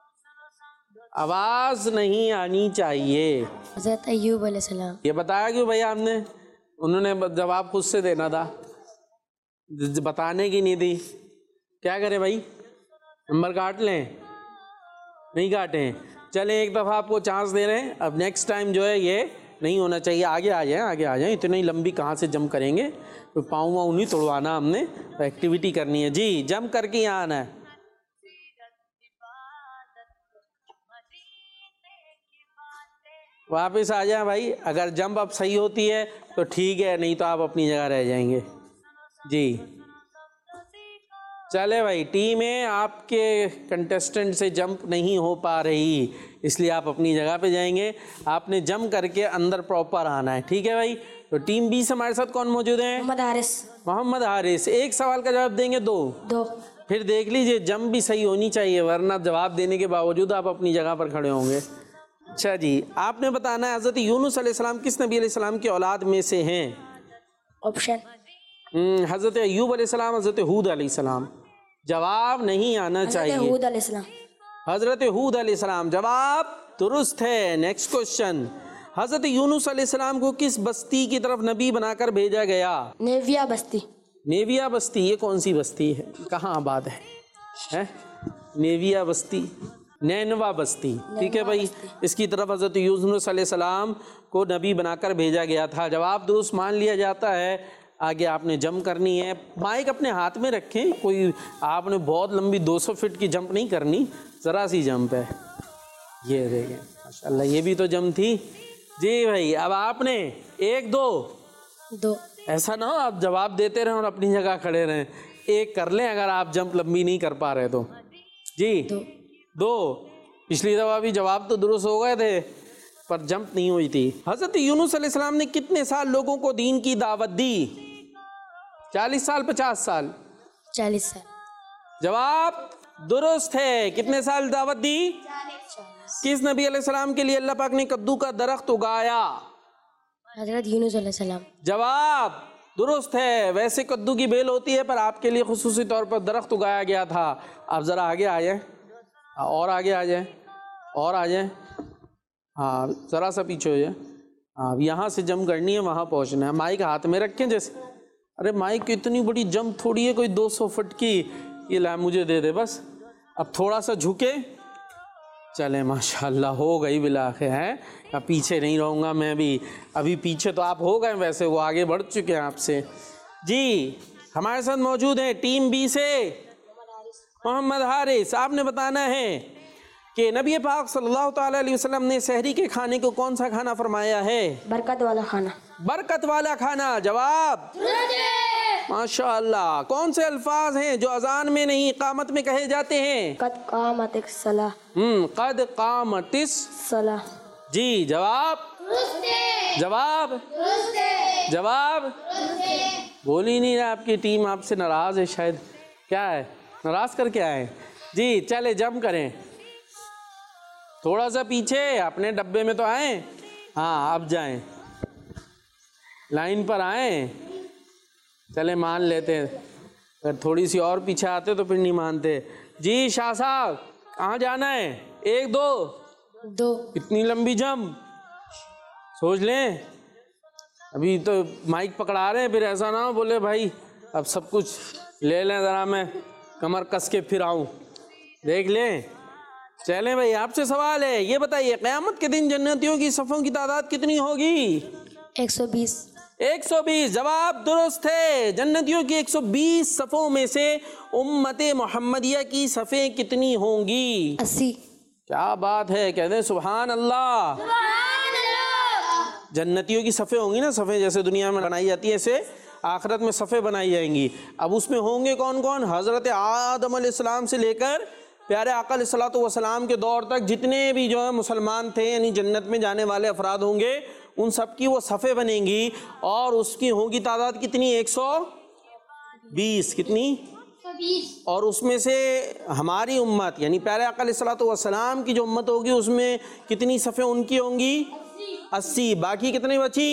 Speaker 2: आवाज नहीं आनी चाहिए।
Speaker 4: हज़रत अय्यूब अलैहिस्सलाम।
Speaker 2: ये बताया क्यों भैया आपने? उन्होंने जवाब खुद से देना था, बताने की नहीं दी। क्या करें भाई, नंबर काट लें? नहीं काटें, चलें एक दफ़ा आपको चांस दे रहे हैं। अब नेक्स्ट टाइम जो है ये नहीं होना चाहिए। आगे आ जाएं, आगे आ जाएं। इतनी लंबी कहाँ से जंप करेंगे? तो पाँव वाँव नहीं तोड़वाना, हमने एक्टिविटी करनी है जी। जंप करके यहाँ आना है। वापस आ जाए भाई। अगर जंप अब सही होती है तो ठीक है, नहीं तो आप अपनी जगह रह जाएंगे जी। चले भाई, टीम है आपके कंटेस्टेंट से जंप नहीं हो पा रही, इसलिए आप अपनी जगह पे जाएंगे। आपने जंप करके अंदर प्रॉपर आना है, ठीक है भाई। तो टीम बी से हमारे साथ कौन मौजूद है?
Speaker 4: मोहम्मद हारिस।
Speaker 2: मोहम्मद हारिस। एक सवाल का जवाब देंगे? दो। फिर देख लीजिए, जंप भी सही होनी चाहिए, वरना जवाब देने के बावजूद आप अपनी जगह पर खड़े होंगे। अच्छा जी, आपने बताना है हज़रत यूनुस अलैहिस्सलाम किस नबी अलैहिस्सलाम की औलाद में से हैं?
Speaker 4: ऑप्शन
Speaker 2: हज़रत अय्यूब अलैहिस्सलाम, हज़रत हूद अलैहिस्सलाम। जवाब नहीं आना चाहिए।
Speaker 4: हज़रत हूद अलैहिस्सलाम।
Speaker 2: हज़रत हूद अलैहिस्सलाम। जवाब दुरुस्त है। नेक्स्ट क्वेश्चन, हज़रत यूनुस अलैहिस्सलाम को किस बस्ती की तरफ नबी बनाकर भेजा गया?
Speaker 4: नेविया बस्ती।
Speaker 2: नेविया बस्ती, ये कौन सी बस्ती है, कहाँ आबाद है? नेविया बस्ती, नैनवा बस्ती, ठीक है भाई। इसकी तरफ हज़रत यूनुस अलैहिस्सलाम को नबी बनाकर भेजा गया था। जवाब दुरुस्त मान लिया जाता है। आगे आपने जंप करनी है। माइक अपने हाथ में रखें, कोई आपने बहुत लंबी 200 फीट की जंप नहीं करनी, ज़रा सी जंप है। ये देखें माशाल्लाह, ये भी तो जंप थी जी भाई। अब आपने 1 2 ऐसा ना हो आप जवाब देते रहें और अपनी जगह खड़े रहें। एक कर लें अगर आप जंप लंबी नहीं कर पा रहे तो जी। 2। पिछली दफ़ा भी जवाब तो दुरुस्त हो गए थे पर जंप नहीं हुई थी। हज़रत यूनुस अलैहिस्सलाम ने कितने साल लोगों को दीन की दावत दी? 40 साल, 50 साल?
Speaker 4: 40 साल।
Speaker 2: जवाब दुरुस्त है। कितने साल दावत दी?
Speaker 4: 40।
Speaker 2: किस नबी अलैहिस्सलाम के लिए अल्लाह पाक ने कद्दू का दरख्त उगाया?
Speaker 4: हज़रत यूनुस अलैहिस्सलाम।
Speaker 2: जवाब दुरुस्त है। वैसे कद्दू की बेल होती है पर आपके लिए खुसूसी तौर पर दरख्त उगाया गया था। आप ज़रा आगे आ जाएं, और आगे आ जाएं, और आ जाएं। हाँ, ज़रा सा पीछे हो जाए। हाँ, यहाँ से जंप करनी है, वहाँ पहुँचना है। माइक हाथ में रखें जैसे। अरे माइक इतनी बड़ी जंप थोड़ी है कोई 200 फुट की। ये ला मुझे दे दे बस। अब थोड़ा सा झुके, चले माशाल्लाह हो गई बिलाखे हैं। अब पीछे नहीं रहूँगा मैं भी। अभी पीछे तो आप हो गए, वैसे वो आगे बढ़ चुके हैं आपसे जी। हमारे साथ मौजूद हैं टीम बी से मोहम्मद हारिस। आपने बताना है कि नबी पाक सल्लल्लाहु ताला अलैहि वसल्लम ने सहरी के खाने को कौन सा खाना फरमाया है?
Speaker 4: बरकत वाला खाना।
Speaker 2: बरकत वाला खाना। जवाब माशाअल्लाह। कौन से अल्फाज हैं जो अजान में नहीं इकामत में कहे जाते हैं?
Speaker 4: कद कामतिस सलाह।
Speaker 2: कद कामतिस
Speaker 4: सलाह
Speaker 2: जी। जवाब जवाब बोल ही नहीं रहा। आपकी टीम आपसे नाराज है शायद। क्या है, नाराज करके आए जी? चले जंप करें। थोड़ा सा पीछे, अपने डब्बे में तो आए। हाँ, अब जाएं, लाइन पर आए। चले मान लेते हैं, अगर थोड़ी सी और पीछे आते तो फिर नहीं मानते जी। शाह साहब कहाँ जाना है? 1 2। इतनी लंबी जंप सोच लें। अभी तो माइक पकड़ा रहे हैं, फिर ऐसा ना हो बोले भाई अब सब कुछ ले लें, ज़रा मैं कमर कस के फिर आऊँ। देख लें। चलें भाई, आपसे सवाल है, ये बताइए क़यामत के दिन जन्नतियों की सफ़ों की तादाद कितनी होगी?
Speaker 4: 120।
Speaker 2: 120। जवाब दुरुस्त है। जन्नतियों की 120 सफ़ों में से उम्मते मोहम्मदिया की सफ़ें कितनी होंगी?
Speaker 4: 80।
Speaker 2: क्या बात है, कहते हैं सुभान अल्लाह। जन्नतियों की सफ़ें होंगी ना, सफ़ें जैसे दुनिया में बनाई जाती है ऐसे आखिरत में सफ़ें बनाई जाएंगी। अब उसमें होंगे कौन कौन? हज़रत आदम अलैहिस्सलाम से लेकर प्यारे आका अलैहिस्सलातु वस्सलाम के दौर तक जितने भी जो है मुसलमान थे, यानी जन्नत में जाने वाले अफराद होंगे, उन सब की वो सफ़ें बनेंगी। और उसकी होगी तादाद कितनी? 120। कितनी? 120। और उसमें से हमारी उम्मत यानी प्यारे आका अलैहिस्सलातु वस्सलाम की जो उम्मत होगी उसमें कितनी सफ़ें उनकी होंगी? 80। बाकी कितनी बची?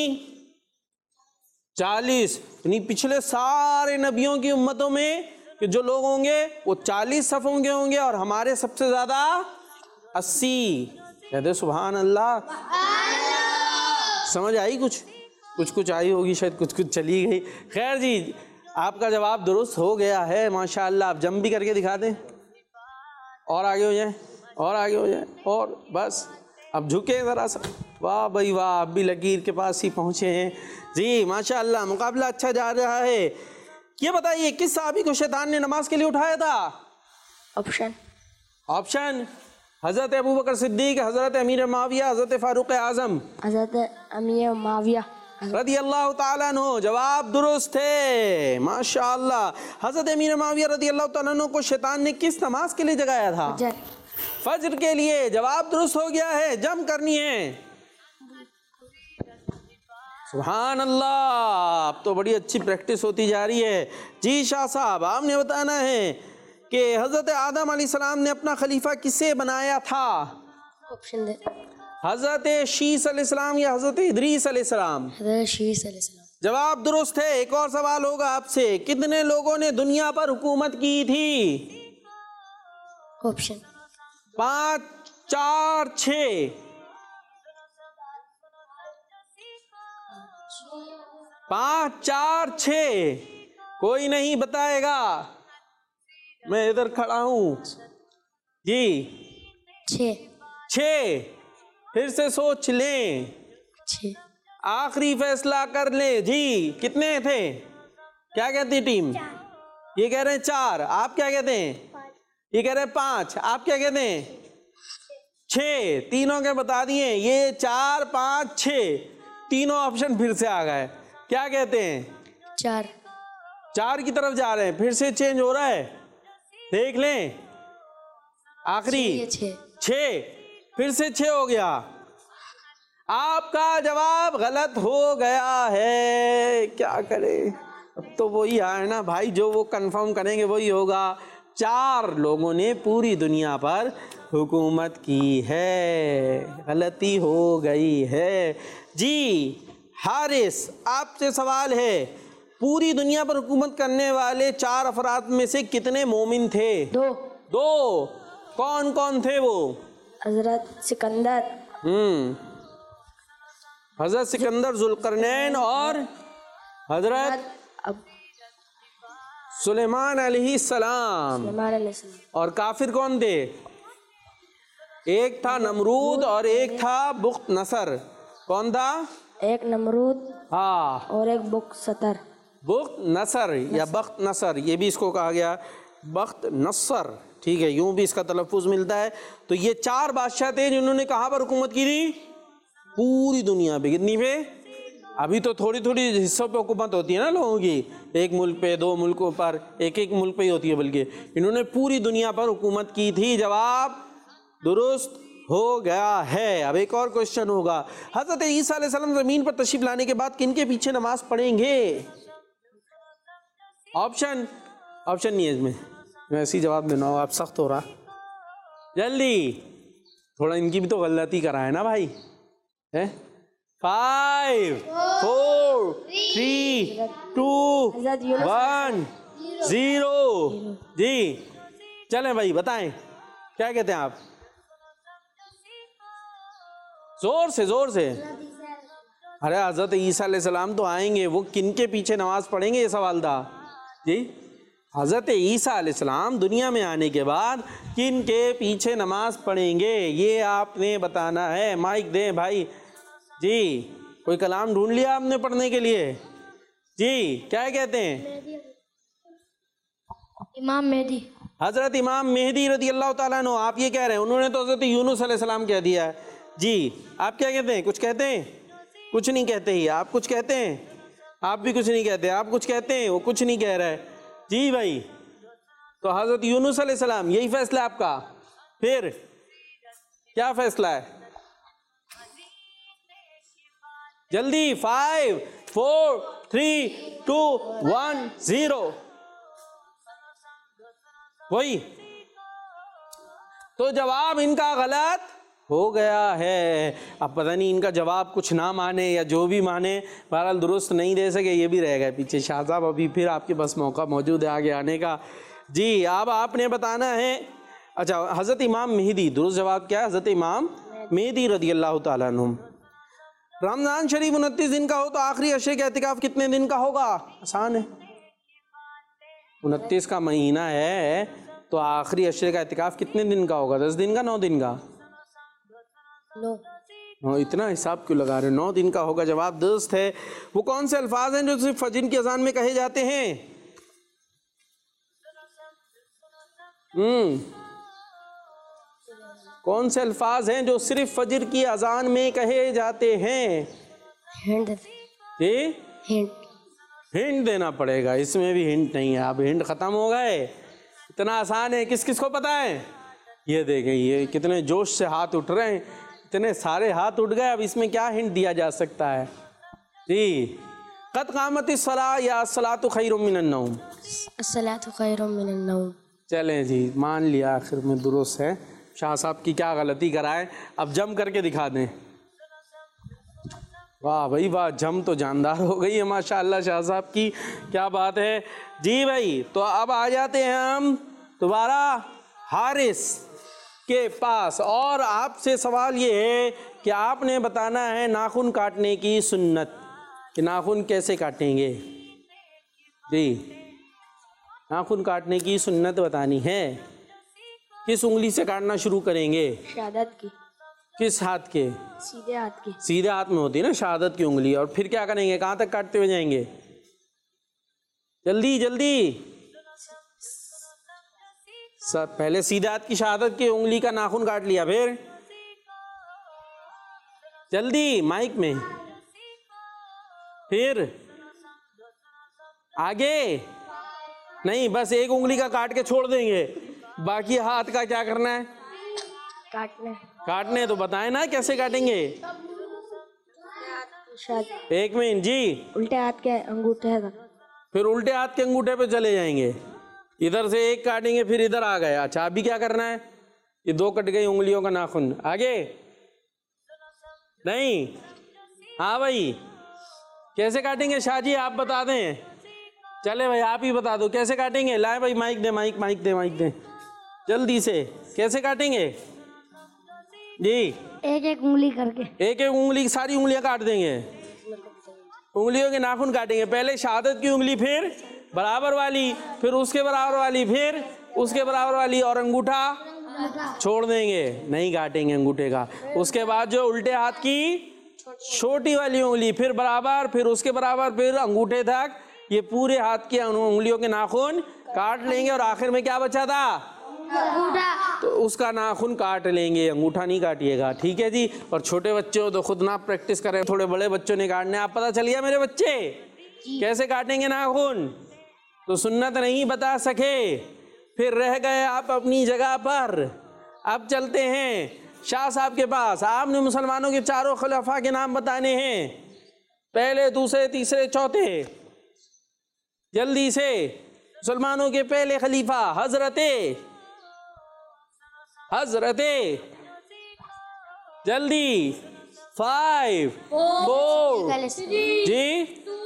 Speaker 2: 40। यानी पिछले सारे नबियों की उम्मतों में कि जो लोग होंगे वो 40 सफ़ों के होंगे और हमारे सबसे ज़्यादा 80। कहते सुभान अल्लाह। समझ आई? कुछ आई होगी शायद, कुछ चली गई। खैर जी, आपका जवाब दुरुस्त हो गया है माशाअल्लाह। आप जंप भी करके दिखा दें, और आगे हो जाए, और आगे हो जाए, और बस अब झुके ज़रा सा। वाह भाई वाह, आप भी लकीर के पास ही पहुँचे हैं जी माशाअल्लाह। मुकाबला अच्छा जा रहा है। ये बताइए किस सहाबी को शैतान ने नमाज के लिए उठाया था? ऑप्शन हज़रत अबू बकर सिद्दीक, हज़रत अमीर माविया, हज़रत फारूक आज़म।
Speaker 4: हज़रत अमीर माविया
Speaker 2: रदी अल्लाह ताला अन्हु। जवाब दुरुस्त है माशाअल्लाह। हज़रत अमीर माविया रदी अल्लाह ताला अन्हु को शैतान ने किस नमाज के लिए जगाया था? फज्र के लिए। जवाब दुरुस्त हो गया है। जम करनी है। सुभान अल्लाह, अब तो बड़ी अच्छी प्रैक्टिस होती जा रही है जी। शाह साहब, आपने बताना है कि हज़रत आदम अलैहिस्सलाम ने अपना खलीफा किसे बनाया था?
Speaker 4: ऑप्शन दे।
Speaker 2: हज़रत शीस अलैहिस्सलाम या हज़रत इदरीस अलैहिस्सलाम?
Speaker 4: हज़रत शीस अलैहिस्सलाम।
Speaker 2: जवाब दुरुस्त है। एक और सवाल होगा आपसे, कितने लोगों ने दुनिया पर हुकूमत की थी?
Speaker 4: ऑप्शन
Speaker 2: 5, 4, 6। 5, 4, 6। कोई नहीं बताएगा। मैं इधर खड़ा हूं जी। 6। फिर से सोच लें,
Speaker 4: 6।
Speaker 2: आखिरी फैसला कर लें जी। कितने थे? क्या कहती टीम? ये कह रहे हैं 4। आप क्या कहते हैं? ये कह रहे हैं 5। आप क्या कहते हैं? 6। तीनों के बता दिए। ये 4, 5, 6 तीनों ऑप्शन फिर से आ गए। क्या कहते हैं? 4 की तरफ जा रहे हैं। फिर से चेंज हो रहा है, देख लें। आखिरी 6। फिर से 6 हो गया। आपका जवाब गलत हो गया है। क्या करें, अब तो वही है ना भाई, जो वो कंफर्म करेंगे वही होगा। 4 लोगों ने पूरी दुनिया पर हुकूमत की है। गलती हो गई है जी। हारिस, आपसे सवाल है, पूरी दुनिया पर हुकूमत करने वाले 4 अफराद में से कितने मोमिन थे? 2। कौन कौन थे वो?
Speaker 4: हज़रत सिकंदर,
Speaker 2: हज़रत सिकंदर, जुल्करनैन और हज़रत सुलेमान अलैहिस्सलाम। और काफिर कौन थे? एक था नमरूद और एक था बुख्त नसर। कौन था?
Speaker 4: एक नमरूद,
Speaker 2: हाँ,
Speaker 4: और एक बुख्त सतर।
Speaker 2: बुख्त नसर या बख्त नसर, ये भी इसको कहा गया बख्त नसर। ठीक है, यूं भी इसका तलफ़ुज़ मिलता है। तो ये 4 बादशाह थे जिन्होंने कहाँ पर हुकूमत की थी? पूरी दुनिया पे। कितनी पे? अभी तो थोड़ी थोड़ी हिस्सों पे हुकूमत होती है ना लोगों की, एक मुल्क पे, 2 मुल्कों पर, एक मुल्क पे ही होती है, बल्कि इन्होंने पूरी दुनिया पर हुकूमत की थी। जवाब दुरुस्त हो गया है। अब एक और क्वेश्चन होगा, हज़रत ईसा अलैहिस्सलाम ज़मीन पर तशरीफ लाने के बाद किन के पीछे नमाज पढ़ेंगे? ऑप्शन नहीं है इसमें, वैसे ही जवाब देना हो, आप सख्त हो रहा। जल्दी, थोड़ा इनकी भी तो गलती कराए ना भाई। है 5, 4, 3, 2, 1, 0 जी। चलें भाई, बताएं क्या कहते हैं आप? जोर से। अरे हज़रत ईसा अलैहिस्सलाम तो आएंगे, वो किन के पीछे नमाज पढ़ेंगे, ये सवाल था जी। हज़रत ईसा अलैहिस्सलाम दुनिया में आने के बाद किन के पीछे नमाज पढ़ेंगे, ये आपने बताना है। माइक दें भाई जी। कोई कलाम ढूंढ लिया आपने पढ़ने के लिए जी? क्या कहते हैं?
Speaker 4: इमाम मेहदी।
Speaker 2: हज़रत इमाम मेहदी रदी अल्लाह ताला अन्हु। आप ये कह रहे हैं, उन्होंने तो हज़रत यूनुस अलैहिस्सलाम कह दिया है जी। आप क्या कहते हैं? कुछ कहते हैं? कुछ नहीं कहते ही। आप कुछ कहते हैं? आप भी कुछ नहीं कहते। आप कुछ कहते हैं? वो कुछ नहीं कह रहा है जी भाई। तो हज़रत यूनुस अलैहिस्सलाम, यही फैसला आपका? फिर क्या फैसला है? जल्दी, 5, 4, 3, 2, 1, 0। वही तो जवाब इनका गलत हो गया है। अब पता नहीं इनका जवाब कुछ ना माने या जो भी माने, बहरहाल दुरुस्त नहीं दे सके, ये भी रह गए पीछे। शाह साहब अभी फिर आपके पास मौका मौजूद है आगे आने का। जी अब आपने बताना है, अच्छा हज़रत इमाम मेहदी, दुरुस्त जवाब क्या है? हज़रत इमाम मेहदी रज़ी अल्लाह ताला अन्हु। रमज़ान शरीफ 29 दिन का हो तो आखिरी अशरे का एतिकाफ़ कितने दिन का होगा? आसान है, 29 का महीना है तो आखिरी अशरे का एतिकाफ़ कितने दिन का होगा? 10 दिन का, 9 दिन का?
Speaker 4: 9।
Speaker 2: इतना हिसाब क्यों लगा रहे हो? 9 दिन का होगा। जवाब दुरुस्त है। वो कौन से अल्फाज हैं जो सिर्फ फजर की अजान में कहे जाते हैं? कौन से अल्फाज हैं जो सिर्फ फजर की अजान में कहे जाते हैं?
Speaker 4: हिंट।
Speaker 2: हिंट देना पड़ेगा, इसमें भी हिंट नहीं है। अब हिंट खत्म हो गए, इतना आसान है। किस किस को पता है? ये देखें, ये कितने जोश से हाथ उठ रहे हैं, इतने सारे हाथ उठ गए। अब इसमें क्या हिंट दिया जा सकता है? जी क़द क़ामतिस सलाह या अस्सलातु खैरुम मिनन नौम।
Speaker 4: अस्सलातु खैरुम मिनन नौम।
Speaker 2: चलें जी, मान लिया आखिर में दुरुस्त है। शाह साहब की क्या गलती कराएं, अब जम करके दिखा दें। वाह भाई वाह, जम तो जानदार हो गई है माशाअल्लाह शाह साहब की, क्या बात है। जी भाई, तो अब आ जाते हैं हम दोबारा हारिस के पास, और आपसे सवाल ये है कि आपने बताना है नाखून काटने की सुन्नत, कि नाखून कैसे काटेंगे। जी नाखून काटने की सुन्नत बतानी है। किस उंगली से काटना शुरू करेंगे?
Speaker 4: शहादत की।
Speaker 2: किस हाथ के?
Speaker 4: सीधे हाथ की।
Speaker 2: सीधे हाथ में होती है ना शहादत की उंगली। और फिर क्या करेंगे? कहाँ तक काटते हुए जाएंगे? जल्दी जल्दी। सब पहले सीधे हाथ की शहादत की उंगली का नाखून काट लिया, फिर जल्दी माइक में, फिर आगे नहीं, बस एक उंगली का काट के छोड़ देंगे, बाकी हाथ का क्या करना है? काटने तो बताएं ना कैसे काटेंगे। एक मिनट जी,
Speaker 4: उल्टे हाथ के अंगूठे तक।
Speaker 2: फिर उल्टे हाथ के अंगूठे पे चले जाएंगे, इधर से एक काटेंगे, फिर इधर आ गए। अच्छा अभी क्या करना है? ये 2 कट गई उंगलियों का नाखून, आगे नहीं। हाँ भाई, कैसे काटेंगे शाह जी, आप बता दें। चले भाई आप ही बता दो कैसे काटेंगे। लाए भाई माइक दे, माइक दे जल्दी से, कैसे काटेंगे जी?
Speaker 4: एक एक उंगली करके।
Speaker 2: एक एक उंगली, सारी उंगलियां काट देंगे, उंगलियों के नाखून काटेंगे। पहले शहादत की उंगली, फिर बराबर वाली, फिर उसके बराबर वाली, फिर उसके बराबर वाली, और अंगूठा छोड़ देंगे, नहीं काटेंगे अंगूठे का। उसके बाद जो उल्टे हाथ की छोटी वाली उंगली, फिर बराबर, फिर उसके बराबर, फिर अंगूठे तक, ये पूरे हाथ की उंगलियों के नाखून काट लेंगे। और आखिर में क्या बचा था? तो उसका नाखून काट लेंगे, अंगूठा नहीं काटिएगा, ठीक है जी। और छोटे बच्चे हो तो खुद ना प्रैक्टिस करें, थोड़े बड़े बच्चों ने काटने। आप पता चल गया मेरे बच्चे कैसे काटेंगे नाखून? तो सुन्नत नहीं बता सके, फिर रह गए आप अपनी जगह पर। अब चलते हैं शाह साहब के पास। आपने मुसलमानों के 4 खलीफा के नाम बताने हैं, पहले, दूसरे, तीसरे, चौथे। जल्दी से, मुसलमानों के पहले खलीफा हजरते जल्दी, 5 4 जी।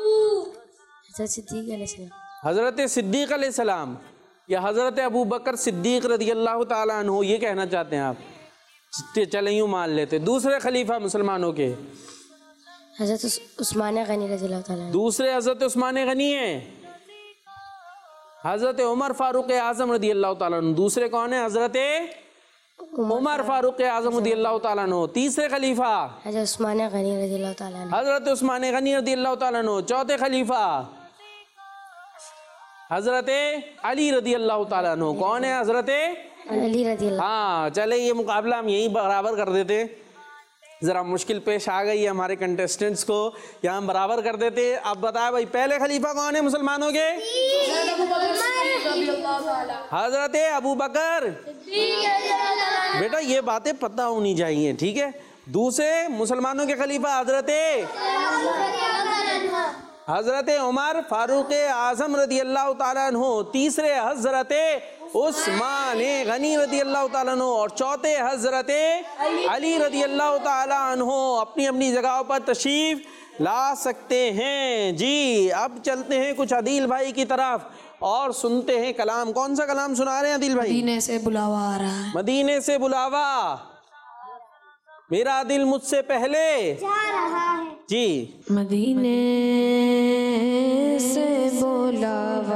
Speaker 2: हजरत सिद्दीक अलैहिस्सलाम या हजरत अबू बकर सिद्दीक रज़ी अल्लाह ताला अन्हु, ये कहना चाहते हैं आप? चले यूँ मान लेते। दूसरे खलीफा मुसलमानों के?
Speaker 4: हजरत उस्मान गनी रज़ी अल्लाह ताला।
Speaker 2: दूसरे हजरत उस्मान गनी हैं। हजरत उमर फारूक आजम रज़ी अल्लाह ताला अन्हु। दूसरे कौन है? हजरत उमर फारूक आजम रज़ी अल्लाह ताला अन्हु। तीसरे खलीफा?
Speaker 4: हजरत उस्मान गनी रज़ी अल्लाह ताला।
Speaker 2: हजरत उस्मान गनी रज़ी अल्लाह ताला अन्हु। चौथे खलीफा? हजरत अली रज़ी अल्लाह ताला अन्हु। कौन है? हजरत
Speaker 4: अली रज़ी अल्लाह।
Speaker 2: हाँ, चले ये मुकाबला हम यही बराबर कर देते। ज़रा मुश्किल पेश आ गई है हमारे कंटेस्टेंट्स को, यहाँ हम बराबर कर देते। अब बताए भाई, पहले खलीफा कौन है मुसलमानों के? हजरत अबू बकर। बेटा ये बातें पता होनी चाहिए, ठीक है। दूसरे मुसलमानों के खलीफा हजरत उमर फारूक आजम रज़ी अल्लाह ताला अन्हु। तीसरे हजरत उस्मान गनी रदी अल्लाह ताला अन्हु और चौथे हजरत अली रदी अल्लाह ताला अन्हु अपनी अपनी जगहों पर तशरीफ ला सकते हैं। जी अब चलते हैं कुछ आदिल भाई की तरफ और सुनते हैं कलाम। कौन सा कलाम सुना रहे हैं आदिल भाई?
Speaker 3: मदीने से बुलावा आ रहा है।
Speaker 2: मदीने से बुलावा, मेरा दिल मुझसे पहले
Speaker 5: जा रहा है।
Speaker 2: जी
Speaker 3: मदीने से बुलावा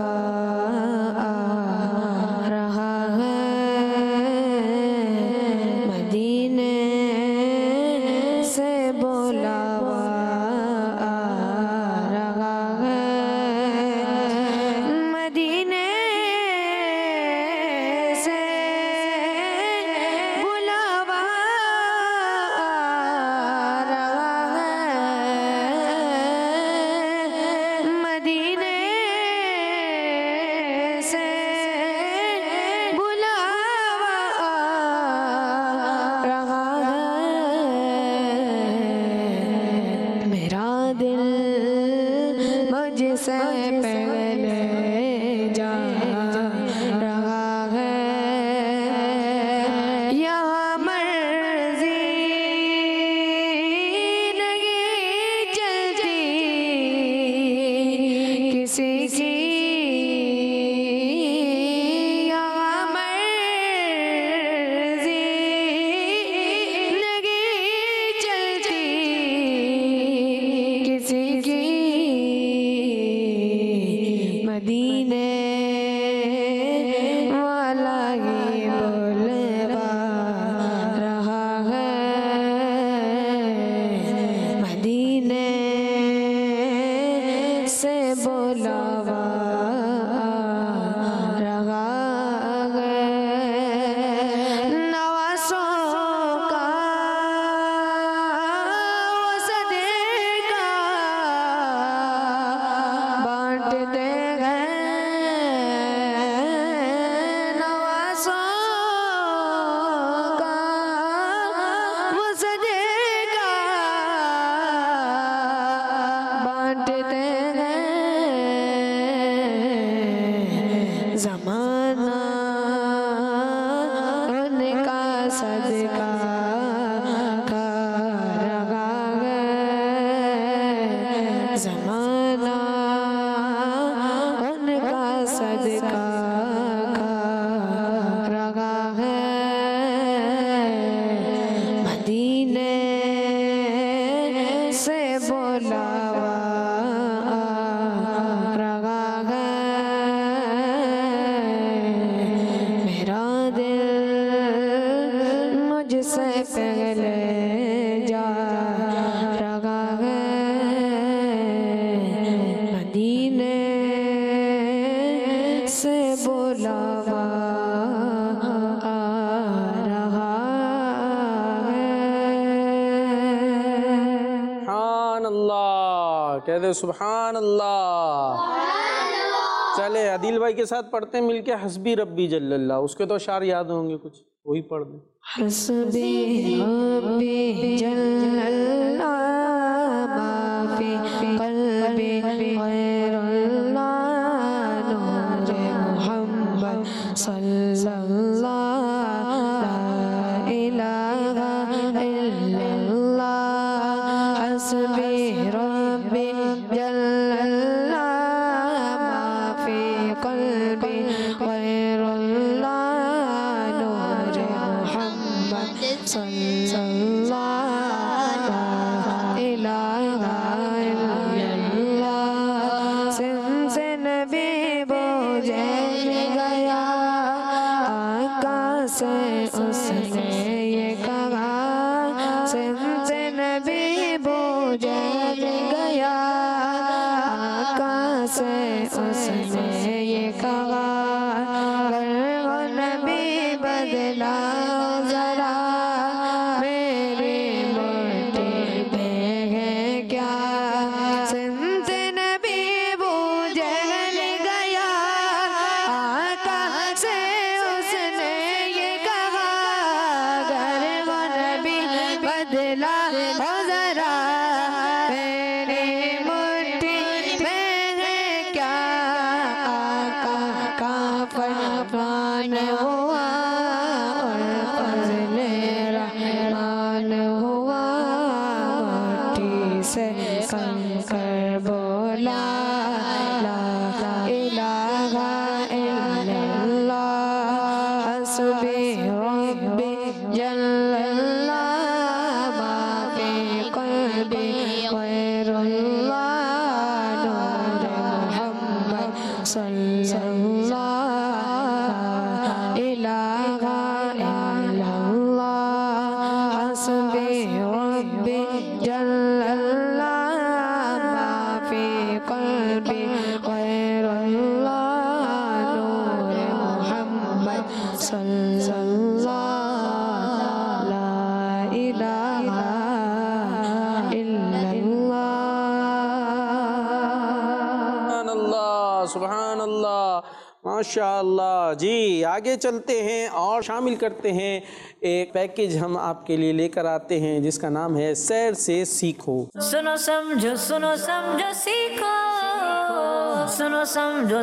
Speaker 3: आ रहा है, मदीने से बुलावा आ रहा है, मदीने से बुलावा आ रहा है, मदीने से बुलावा आ रहा है, मेरा दिल मुझसे पहले जा रहा है, यहाँ मर्जी नहीं चलती किसी की, यहाँ मर्जी नहीं चलती किसी की, मदीने वाला ही बुलवा रहा है, मदीने से बुलावा आ रहा है, नवासों का वो सदका बांटते हैं, नवासों का वो सदका बांटते हैं, ज़माना उनका सदका खा रहा है, ज़माना उनका सदका खा रहा है, मदीने से बुलावा आ रहा है, मेरा दिल मुझसे पहले जा रहा है, मदीने से बुलावा आ रहा है।
Speaker 2: सुभान अल्लाह, कहते सुभान अल्लाह। चले आदिल भाई के साथ पढ़ते हैं मिलके हस्बी रब्बी जल्लल्लाह। उसके तो अशार याद होंगे कुछ, वही पढ़ दें।
Speaker 3: हस्बी रब्बी जल्लल्लाह माफी क़ल्बी गैरुल्लाह नूरे मुहम्मद सल्लल्लाह ला इलाहा इल्लल्लाह, हस्बी रब्बी जल्लल्लाह माफी क़ल्बी गैरुल्लाह नूरे मुहम्मद सल्लल्लाह ला इलाहा इल्लल्लाह, सिमसे नबी बोझे गया आका से उसने ये कहा, सिमसे नबी बोझे गया आका से उसने ये कहा, अगर वो नबी बदला जरा मेरी मुट्ठी में है क्या, सिमत नबी बूझे गया आका से उसने ये कहा, अगर वो नबी बदला जरा मेरी मुट्ठी में है क्या, आका ला इलाहा इल्लल्लाह हस्बी रब्बी जल्लल्लाह मा फी क़ल्बी ग़ैरुल्लाह नूर मुहम्मद सल्लल्लाहु इलाहा इल्लल्लाह हस्बी रब्बी जल्लल्लाह मा फी क़ल्बी ग़ैरुल्लाह नूर मुहम्मद सल्लल्लाहु ला इलाहा इल्लल्लाह।
Speaker 2: सुभान अल्लाह, माशाअल्लाह। जी आगे चलते हैं और शामिल करते हैं एक पैकेज हम आपके लिए लेकर आते हैं जिसका नाम है सैर से सीखो।
Speaker 1: सुनो समझो सीखो, सुनो समझो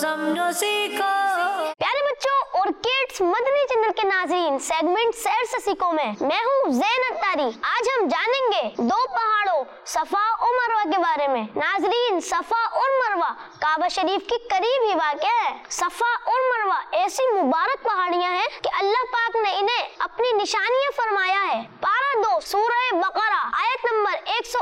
Speaker 1: सीखो।
Speaker 5: प्यारे बच्चों और किड्स मदनी चैनल के नाज़रीन, सेगमेंट सैर से सीखो में मैं हूँ ज़ैन अत्तारी। आज हम जानेंगे दो पहाड़ों सफा और मरवा के बारे में। नाज़रीन, सफा और मरवा काबा शरीफ के करीब ही वाक़या है। सफा और मरवा ऐसी मुबारक पहाड़ियाँ हैं कि अल्लाह पाक ने इन्हें अपनी निशानियाँ फरमाया है। पारा 2 सूरह बकरा आयत नंबर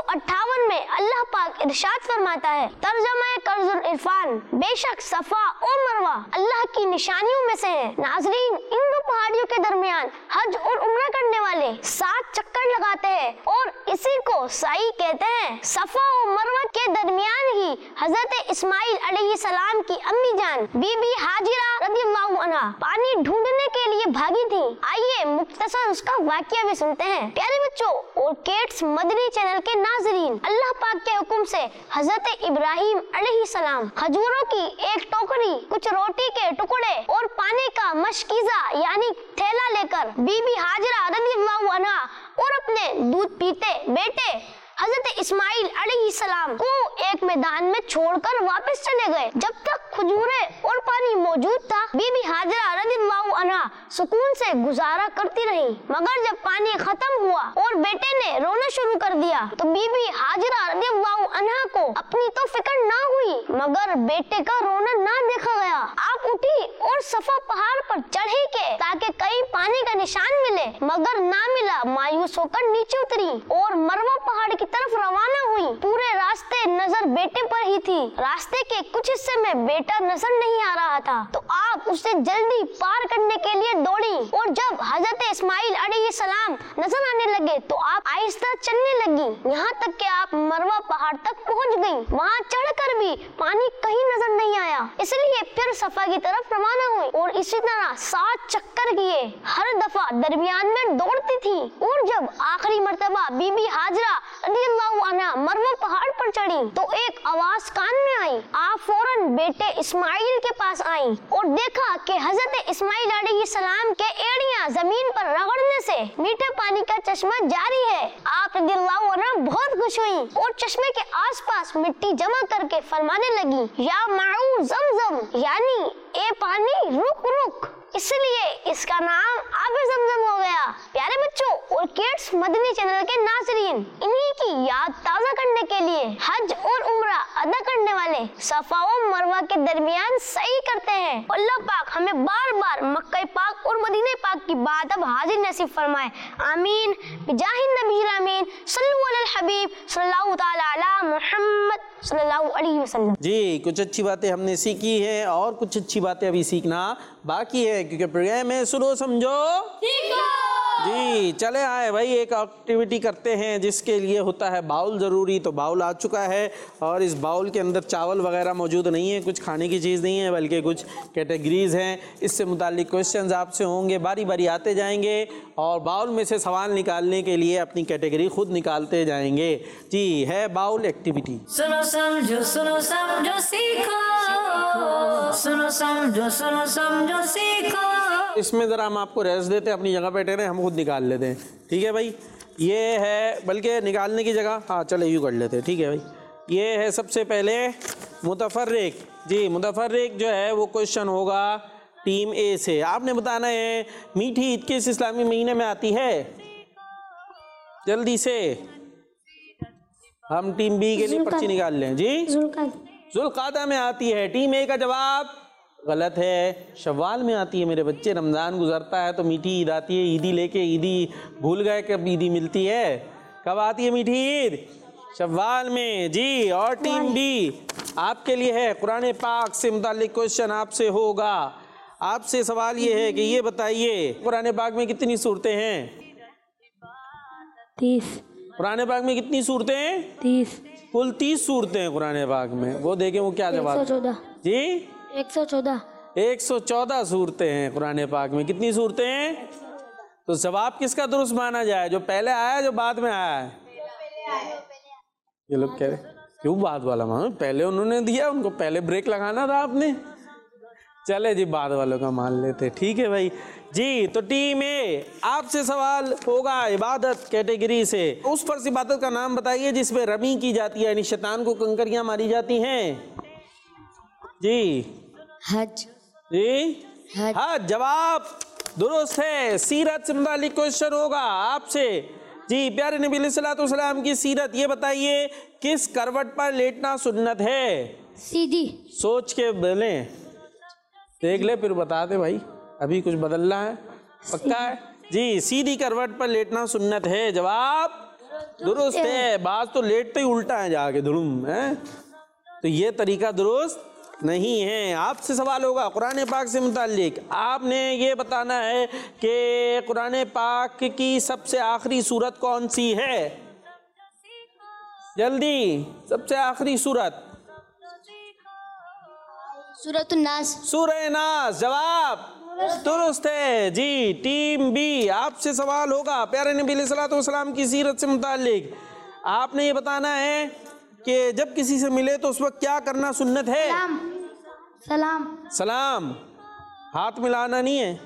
Speaker 5: 158 में अल्लाह पाक इरशाद फरमाता है, तर्जमा कर्जुल इरफान, बेशक सफा और मरवा अल्लाह की निशानियों में से है। नाज़रीन, इन दो पहाड़ियों के दरमियान हज और उम्रा करने वाले 7 चक्कर लगाते हैं और इसी को सई कहते हैं। सफा और मरवा के दरमियान ही हजरत इस्माइल अलैहिस्सलाम की अम्मी जान बीबी हाजिरा रज़ियल्लाहु अन्हा पानी ढूंढने के लिए भागी थी। आइए मुख्तसर उसका वाकया भी सुनते हैं। प्यारे बच्चों और किड्स मदनी चैनल के नाज़रीन, अल्लाह पाक के हुक्म से हजरत इब्राहिम अलैहिस्सलाम खजूरों की एक टोकरी, कुछ रोटी के टुकड़े और पानी का मशकीज़ा यानी थैला लेकर बीबी हाजिरा रज़ियल्लाहु अन्हा और अपने दूध पीते बेटे हजरत इस्माइल अलैहिस्सलाम को एक मैदान में छोड़कर वापस चले गए। जब तक खजूरें और पानी मौजूद था, बीबी हाजिरा रज़ियल्लाहु अन्हा सुकून से गुजारा करती रही। मगर जब पानी खत्म हुआ और बेटे ने रोना शुरू कर दिया तो बीबी हाजिरा रज़ियल्लाहु अन्हा को अपनी तो फिक्र ना हुई मगर बेटे का रोना ना देखा गया। आप उठी और सफा पहाड़ पर चढ़ी के ताकि कहीं पानी का निशान मिले, मगर ना मिला। मायूस होकर नीचे उतरी और मरवा पहाड़ की तरफ रवाना हुई। पूरे रास्ते नजर बेटे पर ही थी। रास्ते के कुछ हिस्से में बेटा नजर नहीं आ रहा था तो आप उसे जल्दी पार करने के लिए दौड़ी और जब हजरत इस्माइल अलैहिस्सलाम नजर आने लगे तो आप आहिस्ता चलने लगी, यहाँ तक कि आप मरवा पहाड़ तक पहुँच गयी। वहाँ चढ़कर भी पानी कहीं नजर नहीं आया, इसलिए फिर सफा की तरफ रवाना हुई और इसी तरह 7 चक्कर किए। हर दफा दरमियान में दौड़ती थी और जब आखिरी मर्तबा बीबी हाजिरा रज़ियल्लाहु अन्हा मरवा पहाड़ पर चढ़ी तो एक आवाज कान में आई। आप फौरन बेटे इस्माइल के पास आई और देखा कि हजरत इस्माइल अलैहिस्सलाम के एड़ियां जमीन पर रगड़ने से मीठे पानी का चश्मा जारी है। आप रज़ियल्लाहु अन्हा बहुत खुश हुई और चश्मे के आसपास मिट्टी जमा करके फरमाने लगी, या माऊ ज़मज़म, यानी ए पानी रुक रुक, इसलिए इसका नाम आबे ज़मज़म हो गया। प्यारे बच्चों और किड्स मदनी चैनल के नाज़रीन, इन्हीं की याद ताज़ा करने के लिए हज और उम्रा अदा करने वाले सफा और मरवा के दरमियान सही करते हैं। अल्लाह पाक हमें बार बार मक्का पाक और मदीने पाक की बात अब हाजिर नसीब फरमाए। आमीन बिजाहिन नबील आमीन सल्लल्लाहु अलैहि हबीब सल्लल्लाहु ताला अला मुहम्मद सल्लल्लाहु अलैहि वसल्लम।
Speaker 2: जी कुछ अच्छी बातें हमने सीखी हैं और कुछ अच्छी बातें अभी सीखना बाकी है क्योंकि प्रोग्राम है सुनो समझो सीखो। जी चले आए भाई, एक एक्टिविटी करते हैं जिसके लिए होता है बाउल ज़रूरी। तो बाउल आ चुका है और इस बाउल के अंदर चावल वगैरह मौजूद नहीं है, कुछ खाने की चीज़ नहीं है बल्कि कुछ कैटेगरीज हैं। इससे मुतालिक क्वेश्चंस आपसे होंगे, बारी बारी आते जाएंगे और बाउल में से सवाल निकालने के लिए अपनी कैटेगरी खुद निकालते जाएंगे। जी है बाउल एक्टिविटी।
Speaker 1: सुनो समझो सीखो, सुनो समझो सीखो।
Speaker 2: इसमें ज़रा हम आपको रेस्ट देते हैं, अपनी जगह पे ठहरे, हम खुद निकाल लेते हैं। ठीक है भाई, ये है बल्कि निकालने की जगह, हाँ चले यूँ कर लेते हैं। ठीक है भाई, ये है सबसे पहले मुतफर्रिक। जी मुतफर्रिक जो है वो क्वेश्चन होगा टीम ए से। आपने बताना है मीठी ईद किस इस्लामी महीने में आती है, जल्दी से। हम टीम बी के लिए पर्ची निकाल लें। जी जुल्कादा में आती है। टीम ए का जवाब गलत है, शव्वाल में आती है। मेरे बच्चे, रमज़ान गुजरता है तो मीठी ईद आती है। ईदी लेके ईदी भूल गए कब ईदी मिलती है? कब आती है मीठी ईद? शव्वाल में जी। और टीम बी आपके लिए है कुरान पाक से मुताल्लिक क्वेश्चन आपसे होगा। आपसे सवाल ये है कि ये बताइए कुरान पाक में कितनी सूरतें हैं?
Speaker 4: 30।
Speaker 2: कुरान पाक में कितनी सूरतें हैं?
Speaker 4: 30।
Speaker 2: कुल 30 सूरतें हैं कुरान पाक में। वो देखें वो क्या जवाब
Speaker 4: 114।
Speaker 2: जी
Speaker 4: 114।
Speaker 2: 114 सूरतें हैं कुरान पाक में। कितनी सूरतें हैं? तो जवाब किसका दुरुस्त माना जाए, जो पहले आया जो बाद में आया है? ये लोग कह रहे क्यों बाद वाला मानो, पहले उन्होंने दिया, उनको पहले ब्रेक लगाना था आपने। चले जी बाद वालों का मान लेते, ठीक है भाई जी। तो टीम ए आपसे सवाल होगा इबादत कैटेगरी से। उस फर्ज इबादत का नाम बताइए जिसमें रमी की जाती है, यानी शैतान को कंकरियां मारी जाती हैं जी।
Speaker 4: हज।
Speaker 2: जी हज जवाब दुरुस्त है। सीरत से मुताल्लिक क्वेश्चन होगा आपसे जी। प्यारे नबी अलैहिस्सलाम की सीरत, ये बताइए किस करवट पर लेटना सुन्नत है?
Speaker 4: सीधी।
Speaker 2: सोच के बोले, देख ले फिर बता दे भाई, अभी कुछ बदलना है? पक्का है जी। सीधी करवट पर लेटना सुन्नत है, जवाब दुरुस्त है। बाज तो लेटते ही उल्टा है जाके धुलुम है, तो ये तरीका दुरुस्त नहीं है। आपसे सवाल होगा कुरान पाक से मुताल्लिक। आपने ये बताना है कि कुरान पाक की सबसे आखिरी सूरत कौन सी है? जल्दी, सबसे आखिरी सूरत।
Speaker 4: सूरतुन नास।
Speaker 2: सूरह नास, जवाब दुरुस्त है जी। टीम बी आपसे सवाल होगा प्यारे नबी अलैहिस्सलाम की सीरत से मुताल्लिक। आपने ये बताना है कि जब किसी से मिले तो उस वक्त क्या करना सुन्नत है?
Speaker 4: सलाम।
Speaker 2: सलाम। हाथ मिलाना नहीं है,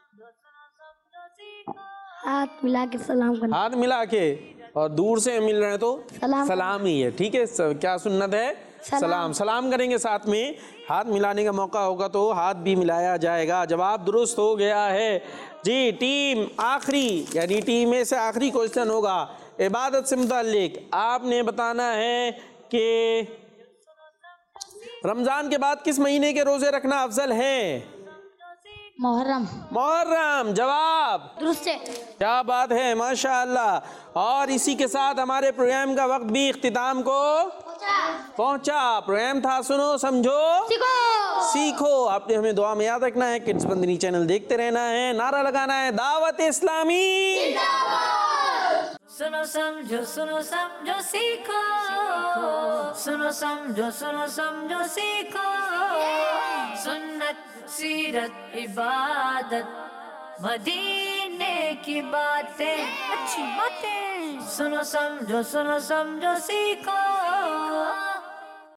Speaker 4: हाथ मिला के सलाम करना।
Speaker 2: हाथ मिला के, और दूर से मिल रहे हैं तो सलाम ही है, ठीक है। क्या सुन्नत है? सलाम। सलाम करेंगे, साथ में हाथ मिलाने का मौका होगा तो हाथ भी मिलाया जाएगा। जवाब दुरुस्त हो गया है जी। टीम आखिरी यानी टीम ए से आखिरी क्वेश्चन होगा इबादत से मुताल्लिक। आपने बताना है कि रमजान के बाद किस महीने के रोजे रखना अफजल है?
Speaker 4: मुहर्रम।
Speaker 2: मुहर्रम, जवाब
Speaker 4: दुरुस्त है।
Speaker 2: क्या बात है, माशाअल्लाह। और इसी के साथ हमारे प्रोग्राम का वक्त भी इख्तिताम को पहुंचा। प्रोग्राम था सुनो समझो सीखो। आपने हमें दुआ में याद रखना है, किड्स बंदनी चैनल देखते रहना है, नारा लगाना है दावत इस्लामी।
Speaker 1: सुनो समझो सीखो, सुनो समझो सीखो। सुन्नत सीरत इबादत मदीने की बातें, अच्छी बातें। सुनो समझो सीखो।